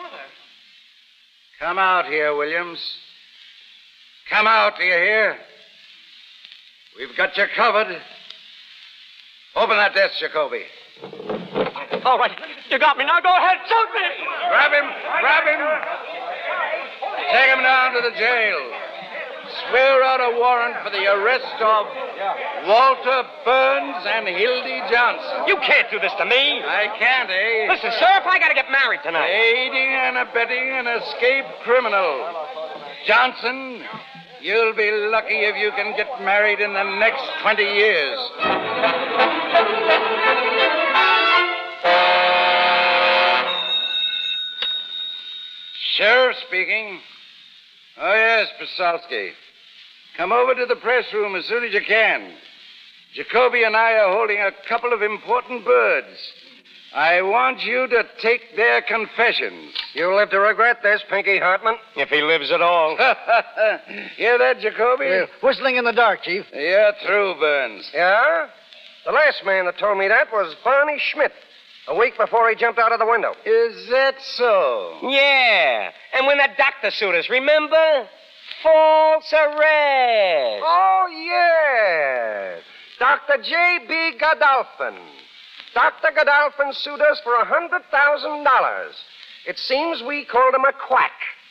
Come out here, Williams. Come out, do you hear? We've got you covered. Open that desk, Jacoby. All right. You got me. Now go ahead. Shoot me. Grab him. Grab him. Take him down to the jail. Swear out a warrant for the arrest of Walter Burns and Hildy Johnson. You can't do this to me. I can't, eh? Listen, Sheriff, I got to get married tonight. Aiding and abetting an escaped criminal. Johnson, you'll be lucky if you can get married in the next 20 years. speaking. Oh, yes, Pasalski. Come over to the press room as soon as you can. Jacoby and I are holding a couple of important birds. I want you to take their confessions. You'll live to regret this, Pinky Hartman. If he lives at all. Hear that, Jacoby? Whistling in the dark, Chief. You're through, Burns. Yeah? The last man that told me that was Barney Schmidt, a week before he jumped out of the window. Is that so? Yeah. And when that doctor sued us, remember? False arrest. Oh, yes. Dr. J.B. Godolphin. Dr. Godolphin sued us for $100,000. It seems we called him a quack.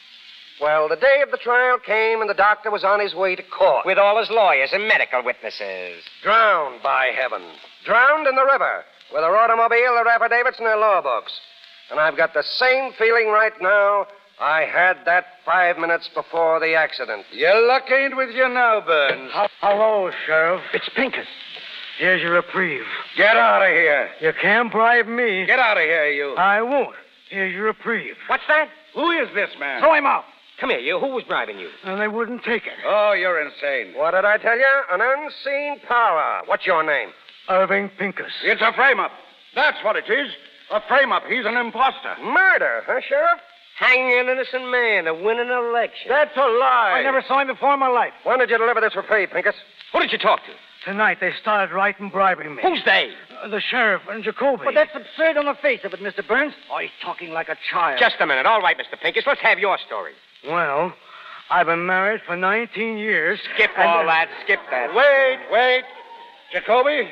Well, the day of the trial came, and the doctor was on his way to court. With all his lawyers and medical witnesses. Drowned, by heaven. Drowned in the river, with their automobile, their affidavits, and their law books. And I've got the same feeling right now I had that 5 minutes before the accident. Your luck ain't with you now, Burns. Hello, Sheriff. It's Pincus. Here's your reprieve. Get out of here. You can't bribe me. Get out of here, you. I won't. Here's your reprieve. What's that? Who is this man? Throw him out. Come here, you. Who was bribing you? And they wouldn't take it. Oh, you're insane. What did I tell you? An unseen power. What's your name? Irving Pincus. It's a frame-up. That's what it is. A frame-up. He's an imposter. Murder, huh, Sheriff? Hanging an innocent man to win an election. That's a lie. I never saw him before in my life. When did you deliver this reprieve, Pincus? Who did you talk to? Tonight they started writing bribing me. Who's they? The sheriff and Jacoby. But that's absurd on the face of it, Mr. Burns. Oh, he's talking like a child. Just a minute. All right, Mr. Pincus. Let's have your story. Well, I've been married for 19 years. Skip all that. Skip that. Wait. Jacoby,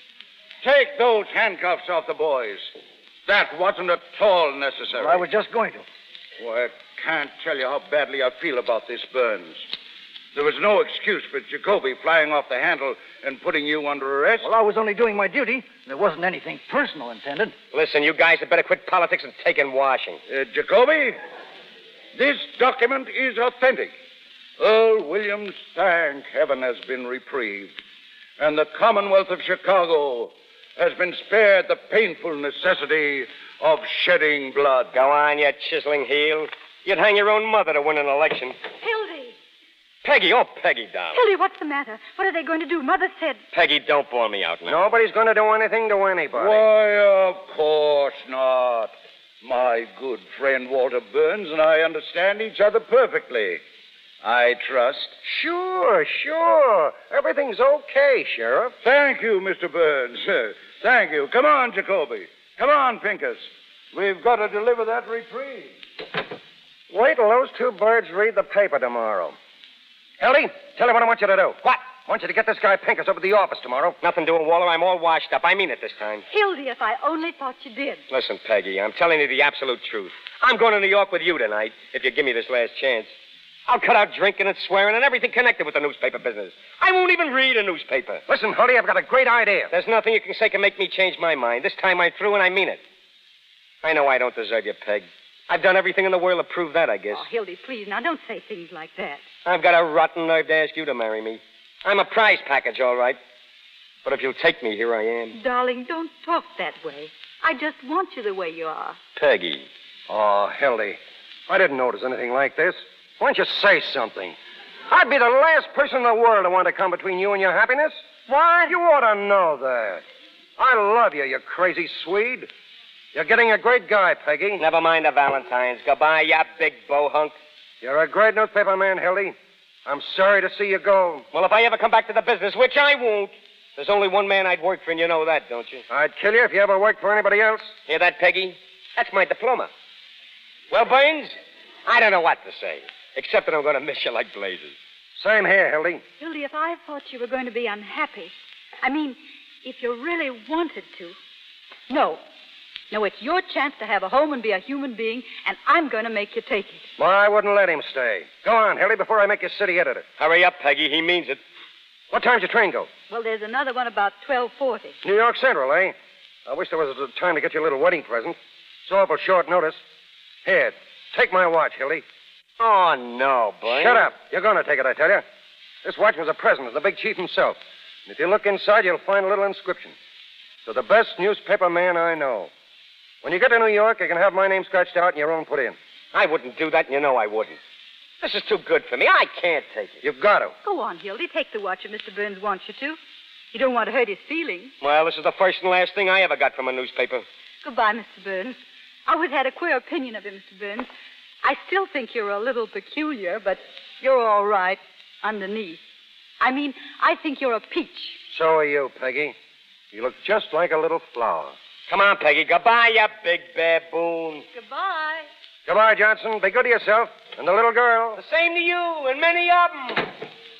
take those handcuffs off the boys. That wasn't at all necessary. Well, I was just going to. Well, I can't tell you how badly I feel about this, Burns. There was no excuse for Jacoby flying off the handle and putting you under arrest. Well, I was only doing my duty. There wasn't anything personal intended. Listen, you guys had better quit politics and take in washing. Jacoby, this document is authentic. Earl Williams, thank heaven, has been reprieved. And the Commonwealth of Chicago has been spared the painful necessity of shedding blood. Go on, you chiseling heel. You'd hang your own mother to win an election. Hildy. Peggy, oh, Peggy, darling. Hildy, what's the matter? What are they going to do? Mother said... Peggy, don't bawl me out now. Nobody's going to do anything to anybody. Why, of course not. My good friend Walter Burns and I understand each other perfectly. I trust. Sure. Everything's okay, Sheriff. Thank you, Mr. Burns. Thank you. Come on, Jacoby. Come on, Pincus. We've got to deliver that reprieve. Wait till those two birds read the paper tomorrow. Hildy, tell me what I want you to do. What? I want you to get this guy Pincus over to the office tomorrow. Nothing doing, Waller. I'm all washed up. I mean it this time. Hildy, if I only thought you did. Listen, Peggy, I'm telling you the absolute truth. I'm going to New York with you tonight, if you give me this last chance. I'll cut out drinking and swearing and everything connected with the newspaper business. I won't even read a newspaper. Listen, Hildy, I've got a great idea. There's nothing you can say can make me change my mind. This time I'm through, and I mean it. I know I don't deserve you, Peg. I've done everything in the world to prove that, I guess. Oh, Hildy, please, now don't say things like that. I've got a rotten nerve to ask you to marry me. I'm a prize package, all right. But if you'll take me, here I am. Darling, don't talk that way. I just want you the way you are. Peggy. Oh, Hildy, I didn't notice anything like this. Why don't you say something? I'd be the last person in the world to want to come between you and your happiness. Why? You ought to know that. I love you, you crazy Swede. You're getting a great guy, Peggy. Never mind the Valentines. Goodbye, you big bohunk. You're a great newspaper man, Hildy. I'm sorry to see you go. Well, if I ever come back to the business, which I won't, there's only one man I'd work for, and you know that, don't you? I'd kill you if you ever worked for anybody else. Hear that, Peggy? That's my diploma. Well, Burns, I don't know what to say, except that I'm going to miss you like blazes. Same here, Hildy. Hildy, if I thought you were going to be unhappy, I mean, if you really wanted to. No, it's your chance to have a home and be a human being, and I'm going to make you take it. Well, I wouldn't let him stay. Go on, Hildy, before I make you city editor. Hurry up, Peggy. He means it. What time's your train go? Well, there's another one about 12:40. New York Central, eh? I wish there was a time to get you a little wedding present. It's awful short notice. Here, take my watch, Hildy. Oh, no, Burns. Shut up. You're going to take it, I tell you. This watch was a present of the big chief himself. And if you look inside, you'll find a little inscription. To the best newspaper man I know. When you get to New York, you can have my name scratched out and your own put in. I wouldn't do that, and you know I wouldn't. This is too good for me. I can't take it. You've got to. Go on, Hildy. Take the watch if Mr. Burns wants you to. You don't want to hurt his feelings. Well, this is the first and last thing I ever got from a newspaper. Goodbye, Mr. Burns. I always had a queer opinion of you, Mr. Burns. I still think you're a little peculiar, but you're all right underneath. I mean, I think you're a peach. So are you, Peggy. You look just like a little flower. Come on, Peggy. Goodbye, you big baboon. Goodbye. Goodbye, Johnson. Be good to yourself and the little girl. The same to you and many of them.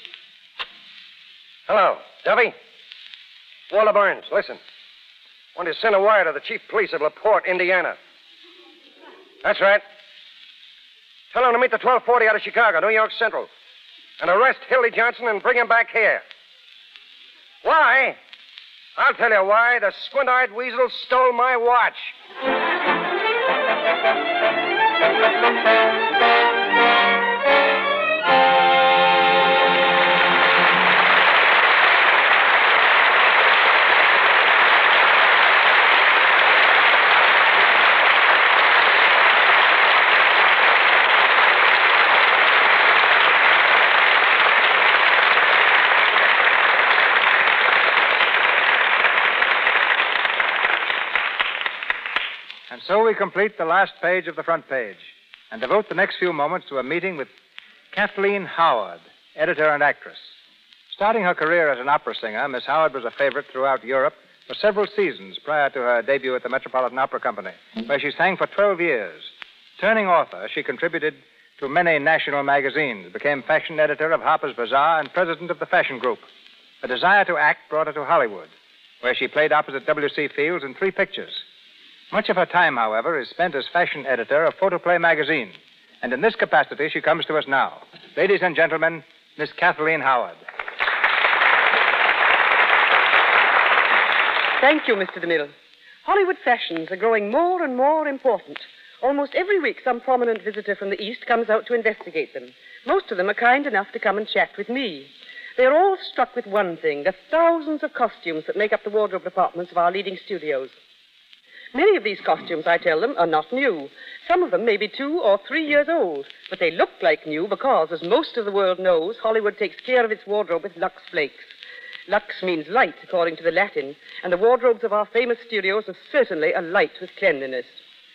Hello, Duffy. Walter Burns, listen. Want to send a wire to the chief police of LaPorte, Indiana. That's right. Tell him to meet the 1240 out of Chicago, New York Central. And arrest Hildy Johnson and bring him back here. Why? I'll tell you why. The squint-eyed weasel stole my watch. And so we complete the last page of the front page and devote the next few moments to a meeting with Kathleen Howard, editor and actress. Starting her career as an opera singer, Miss Howard was a favorite throughout Europe for several seasons prior to her debut at the Metropolitan Opera Company, where she sang for 12 years. Turning author, she contributed to many national magazines, became fashion editor of Harper's Bazaar and president of the Fashion Group. A desire to act brought her to Hollywood, where she played opposite W.C. Fields in 3 pictures. Much of her time, however, is spent as fashion editor of Photoplay magazine. And in this capacity, she comes to us now. Ladies and gentlemen, Miss Kathleen Howard. Thank you, Mr. DeMille. Hollywood fashions are growing more and more important. Almost every week, some prominent visitor from the East comes out to investigate them. Most of them are kind enough to come and chat with me. They are all struck with one thing, the thousands of costumes that make up the wardrobe departments of our leading studios. Many of these costumes, I tell them, are not new. Some of them may be 2 or 3 years old, but they look like new because, as most of the world knows, Hollywood takes care of its wardrobe with Lux Flakes. Lux means light, according to the Latin, and the wardrobes of our famous studios are certainly alight with cleanliness.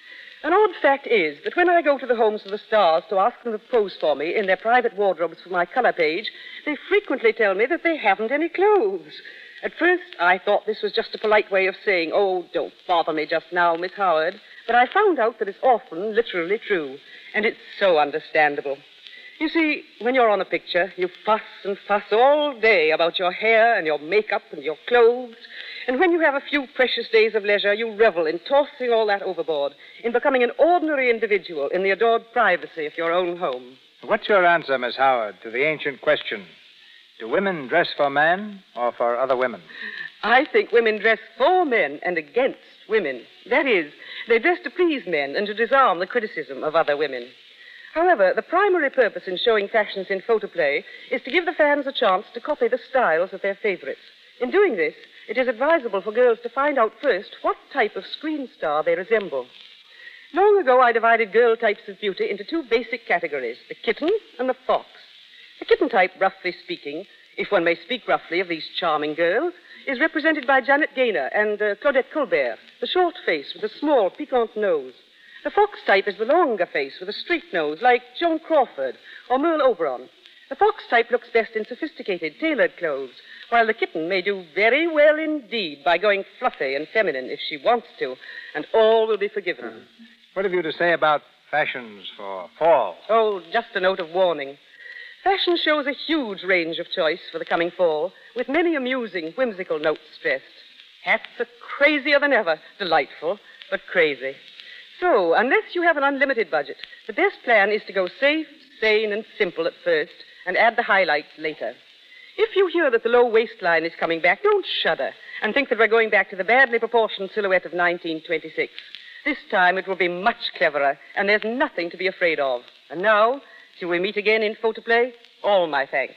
An odd fact is that when I go to the homes of the stars to ask them to pose for me in their private wardrobes for my color page, they frequently tell me that they haven't any clothes. At first, I thought this was just a polite way of saying, "Oh, don't bother me just now, Miss Howard." But I found out that it's often literally true, and it's so understandable. You see, when you're on a picture, you fuss and fuss all day about your hair and your makeup and your clothes. And when you have a few precious days of leisure, you revel in tossing all that overboard, in becoming an ordinary individual in the adored privacy of your own home. What's your answer, Miss Howard, to the ancient question? Do women dress for men or for other women? I think women dress for men and against women. That is, they dress to please men and to disarm the criticism of other women. However, the primary purpose in showing fashions in photoplay is to give the fans a chance to copy the styles of their favorites. In doing this, it is advisable for girls to find out first what type of screen star they resemble. Long ago, I divided girl types of beauty into 2 basic categories, the kitten and the fox. The kitten type, roughly speaking, if one may speak roughly of these charming girls, is represented by Janet Gaynor and Claudette Colbert, the short face with a small, piquant nose. The fox type is the longer face with a straight nose, like Joan Crawford or Merle Oberon. The fox type looks best in sophisticated, tailored clothes, while the kitten may do very well indeed by going fluffy and feminine if she wants to, and all will be forgiven. What have you to say about fashions for fall? Oh, just a note of warning. Fashion shows a huge range of choice for the coming fall, with many amusing, whimsical notes stressed. Hats are crazier than ever. Delightful, but crazy. So, unless you have an unlimited budget, the best plan is to go safe, sane, and simple at first, and add the highlights later. If you hear that the low waistline is coming back, don't shudder and think that we're going back to the badly proportioned silhouette of 1926. This time it will be much cleverer, and there's nothing to be afraid of. And now, till we meet again in Photoplay, all my thanks.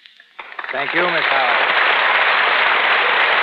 Thank you, Miss Howard.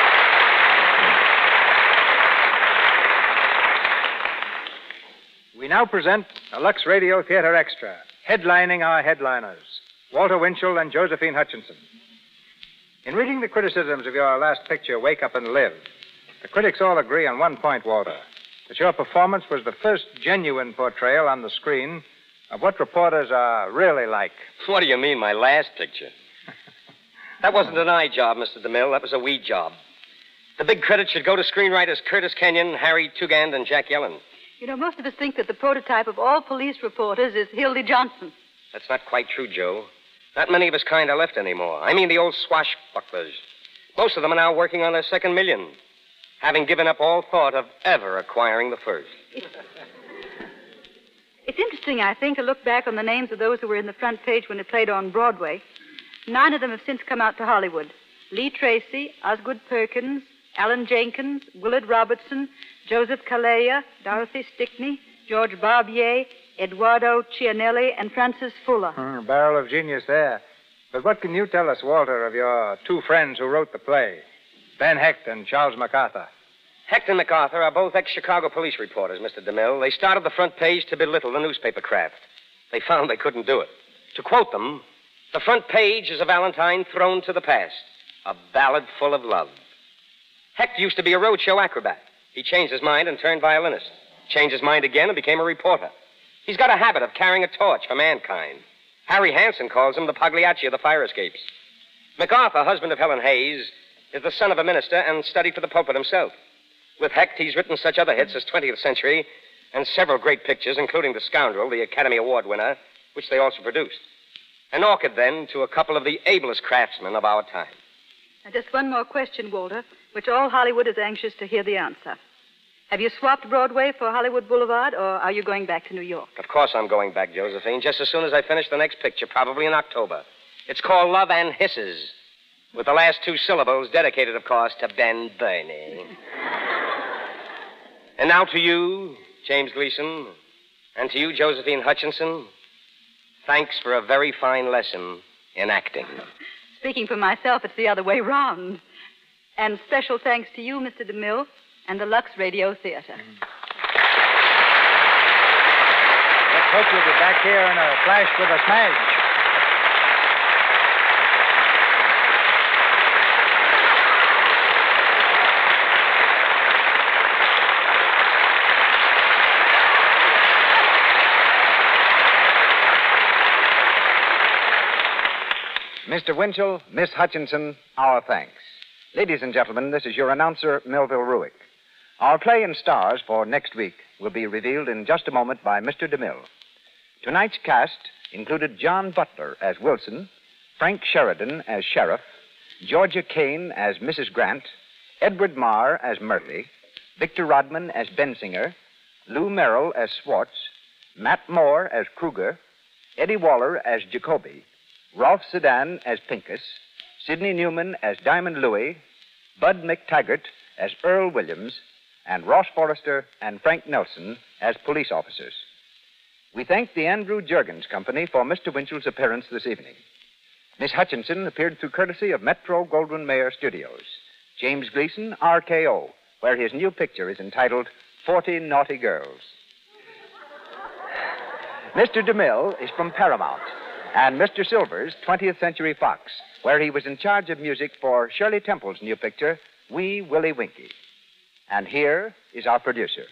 We now present a Lux Radio Theater Extra, headlining our headliners, Walter Winchell and Josephine Hutchinson. In reading the criticisms of your last picture, Wake Up and Live, the critics all agree on one point, Walter, that your performance was the first genuine portrayal on the screen of what reporters are really like. What do you mean, my last picture? That wasn't an eye job, Mr. DeMille. That was a weed job. The big credit should go to screenwriters Curtis Kenyon, Harry Tugand, and Jack Yellen. You know, most of us think that the prototype of all police reporters is Hildy Johnson. That's not quite true, Joe. Not many of us kind are left anymore. I mean the old swashbucklers. Most of them are now working on their second million, having given up all thought of ever acquiring the first. It's interesting, I think, to look back on the names of those who were in the front page when it played on Broadway. 9 of them have since come out to Hollywood. Lee Tracy, Osgood Perkins, Alan Jenkins, Willard Robertson, Joseph Calleja, Dorothy Stickney, George Barbier, Eduardo Cianelli, and Francis Fuller. Barrel of genius there. But what can you tell us, Walter, of your 2 friends who wrote the play, Ben Hecht and Charles MacArthur? Hecht and MacArthur are both ex-Chicago police reporters, Mr. DeMille. They started the front page to belittle the newspaper craft. They found they couldn't do it. To quote them, the front page is a valentine thrown to the past, a ballad full of love. Hecht used to be a roadshow acrobat. He changed his mind and turned violinist. Changed his mind again and became a reporter. He's got a habit of carrying a torch for mankind. Harry Hansen calls him the Pagliacci of the fire escapes. MacArthur, husband of Helen Hayes, is the son of a minister and studied for the pulpit himself. With Hecht, he's written such other hits as 20th Century and several great pictures, including The Scoundrel, the Academy Award winner, which they also produced. An orchid, then, to a couple of the ablest craftsmen of our time. Now, just one more question, Walter, which all Hollywood is anxious to hear the answer. Have you swapped Broadway for Hollywood Boulevard, or are you going back to New York? Of course I'm going back, Josephine, just as soon as I finish the next picture, probably in October. It's called Love and Hisses, with the last 2 syllables dedicated, of course, to Ben Burney. And now to you, James Gleason, and to you, Josephine Hutchinson, thanks for a very fine lesson in acting. Speaking for myself, it's the other way round. And special thanks to you, Mr. DeMille, and the Lux Radio Theater. Let's hope you'll be back here in a flash with a smash. Mr. Winchell, Miss Hutchinson, our thanks. Ladies and gentlemen, this is your announcer, Melville Ruick. Our play and stars for next week will be revealed in just a moment by Mr. DeMille. Tonight's cast included John Butler as Wilson, Frank Sheridan as Sheriff, Georgia Kane as Mrs. Grant, Edward Marr as Murphy, Victor Rodman as Bensinger, Lou Merrill as Swartz, Matt Moore as Kruger, Eddie Waller as Jacoby, Rolf Sedan as Pincus, Sidney Newman as Diamond Louis, Bud McTaggart as Earl Williams, and Ross Forrester and Frank Nelson as police officers. We thank the Andrew Jurgens Company for Mr. Winchell's appearance this evening. Miss Hutchinson appeared through courtesy of Metro Goldwyn Mayer Studios. James Gleason, RKO, where his new picture is entitled 40 Naughty Girls. Mr. DeMille is from Paramount, and Mr. Silvers, 20th Century Fox, where he was in charge of music for Shirley Temple's new picture, Wee Willie Winkie. And here is our producer.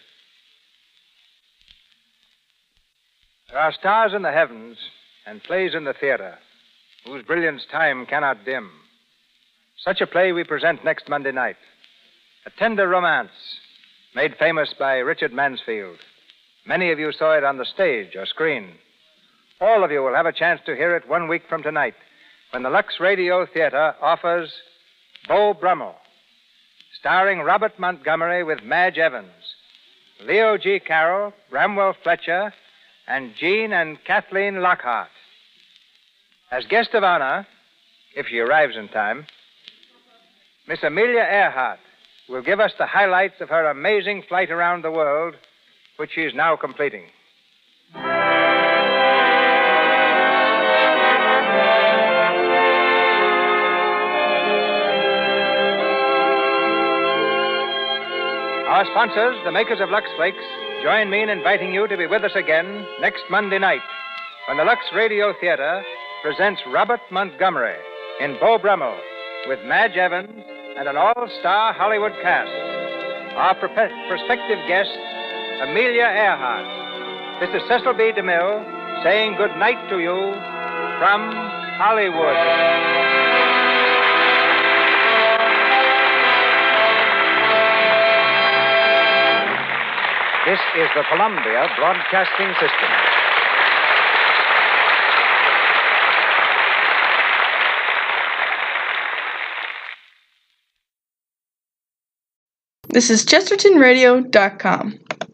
There are stars in the heavens and plays in the theater whose brilliance time cannot dim. Such a play we present next Monday night. A tender romance made famous by Richard Mansfield. Many of you saw it on the stage or screen. All of you will have a chance to hear it 1 week from tonight when the Lux Radio Theater offers Beau Brummel, starring Robert Montgomery with Madge Evans, Leo G. Carroll, Bramwell Fletcher, and Jean and Kathleen Lockhart. As guest of honor, if she arrives in time, Miss Amelia Earhart will give us the highlights of her amazing flight around the world, which she is now completing. Our sponsors, the makers of Lux Flakes, join me in inviting you to be with us again next Monday night when the Lux Radio Theater presents Robert Montgomery in Beau Brummel with Madge Evans and an all-star Hollywood cast. Our prospective guests, Amelia Earhart. This is Cecil B. DeMille saying good night to you from Hollywood. This is the Columbia Broadcasting System. This is ChestertonRadio.com.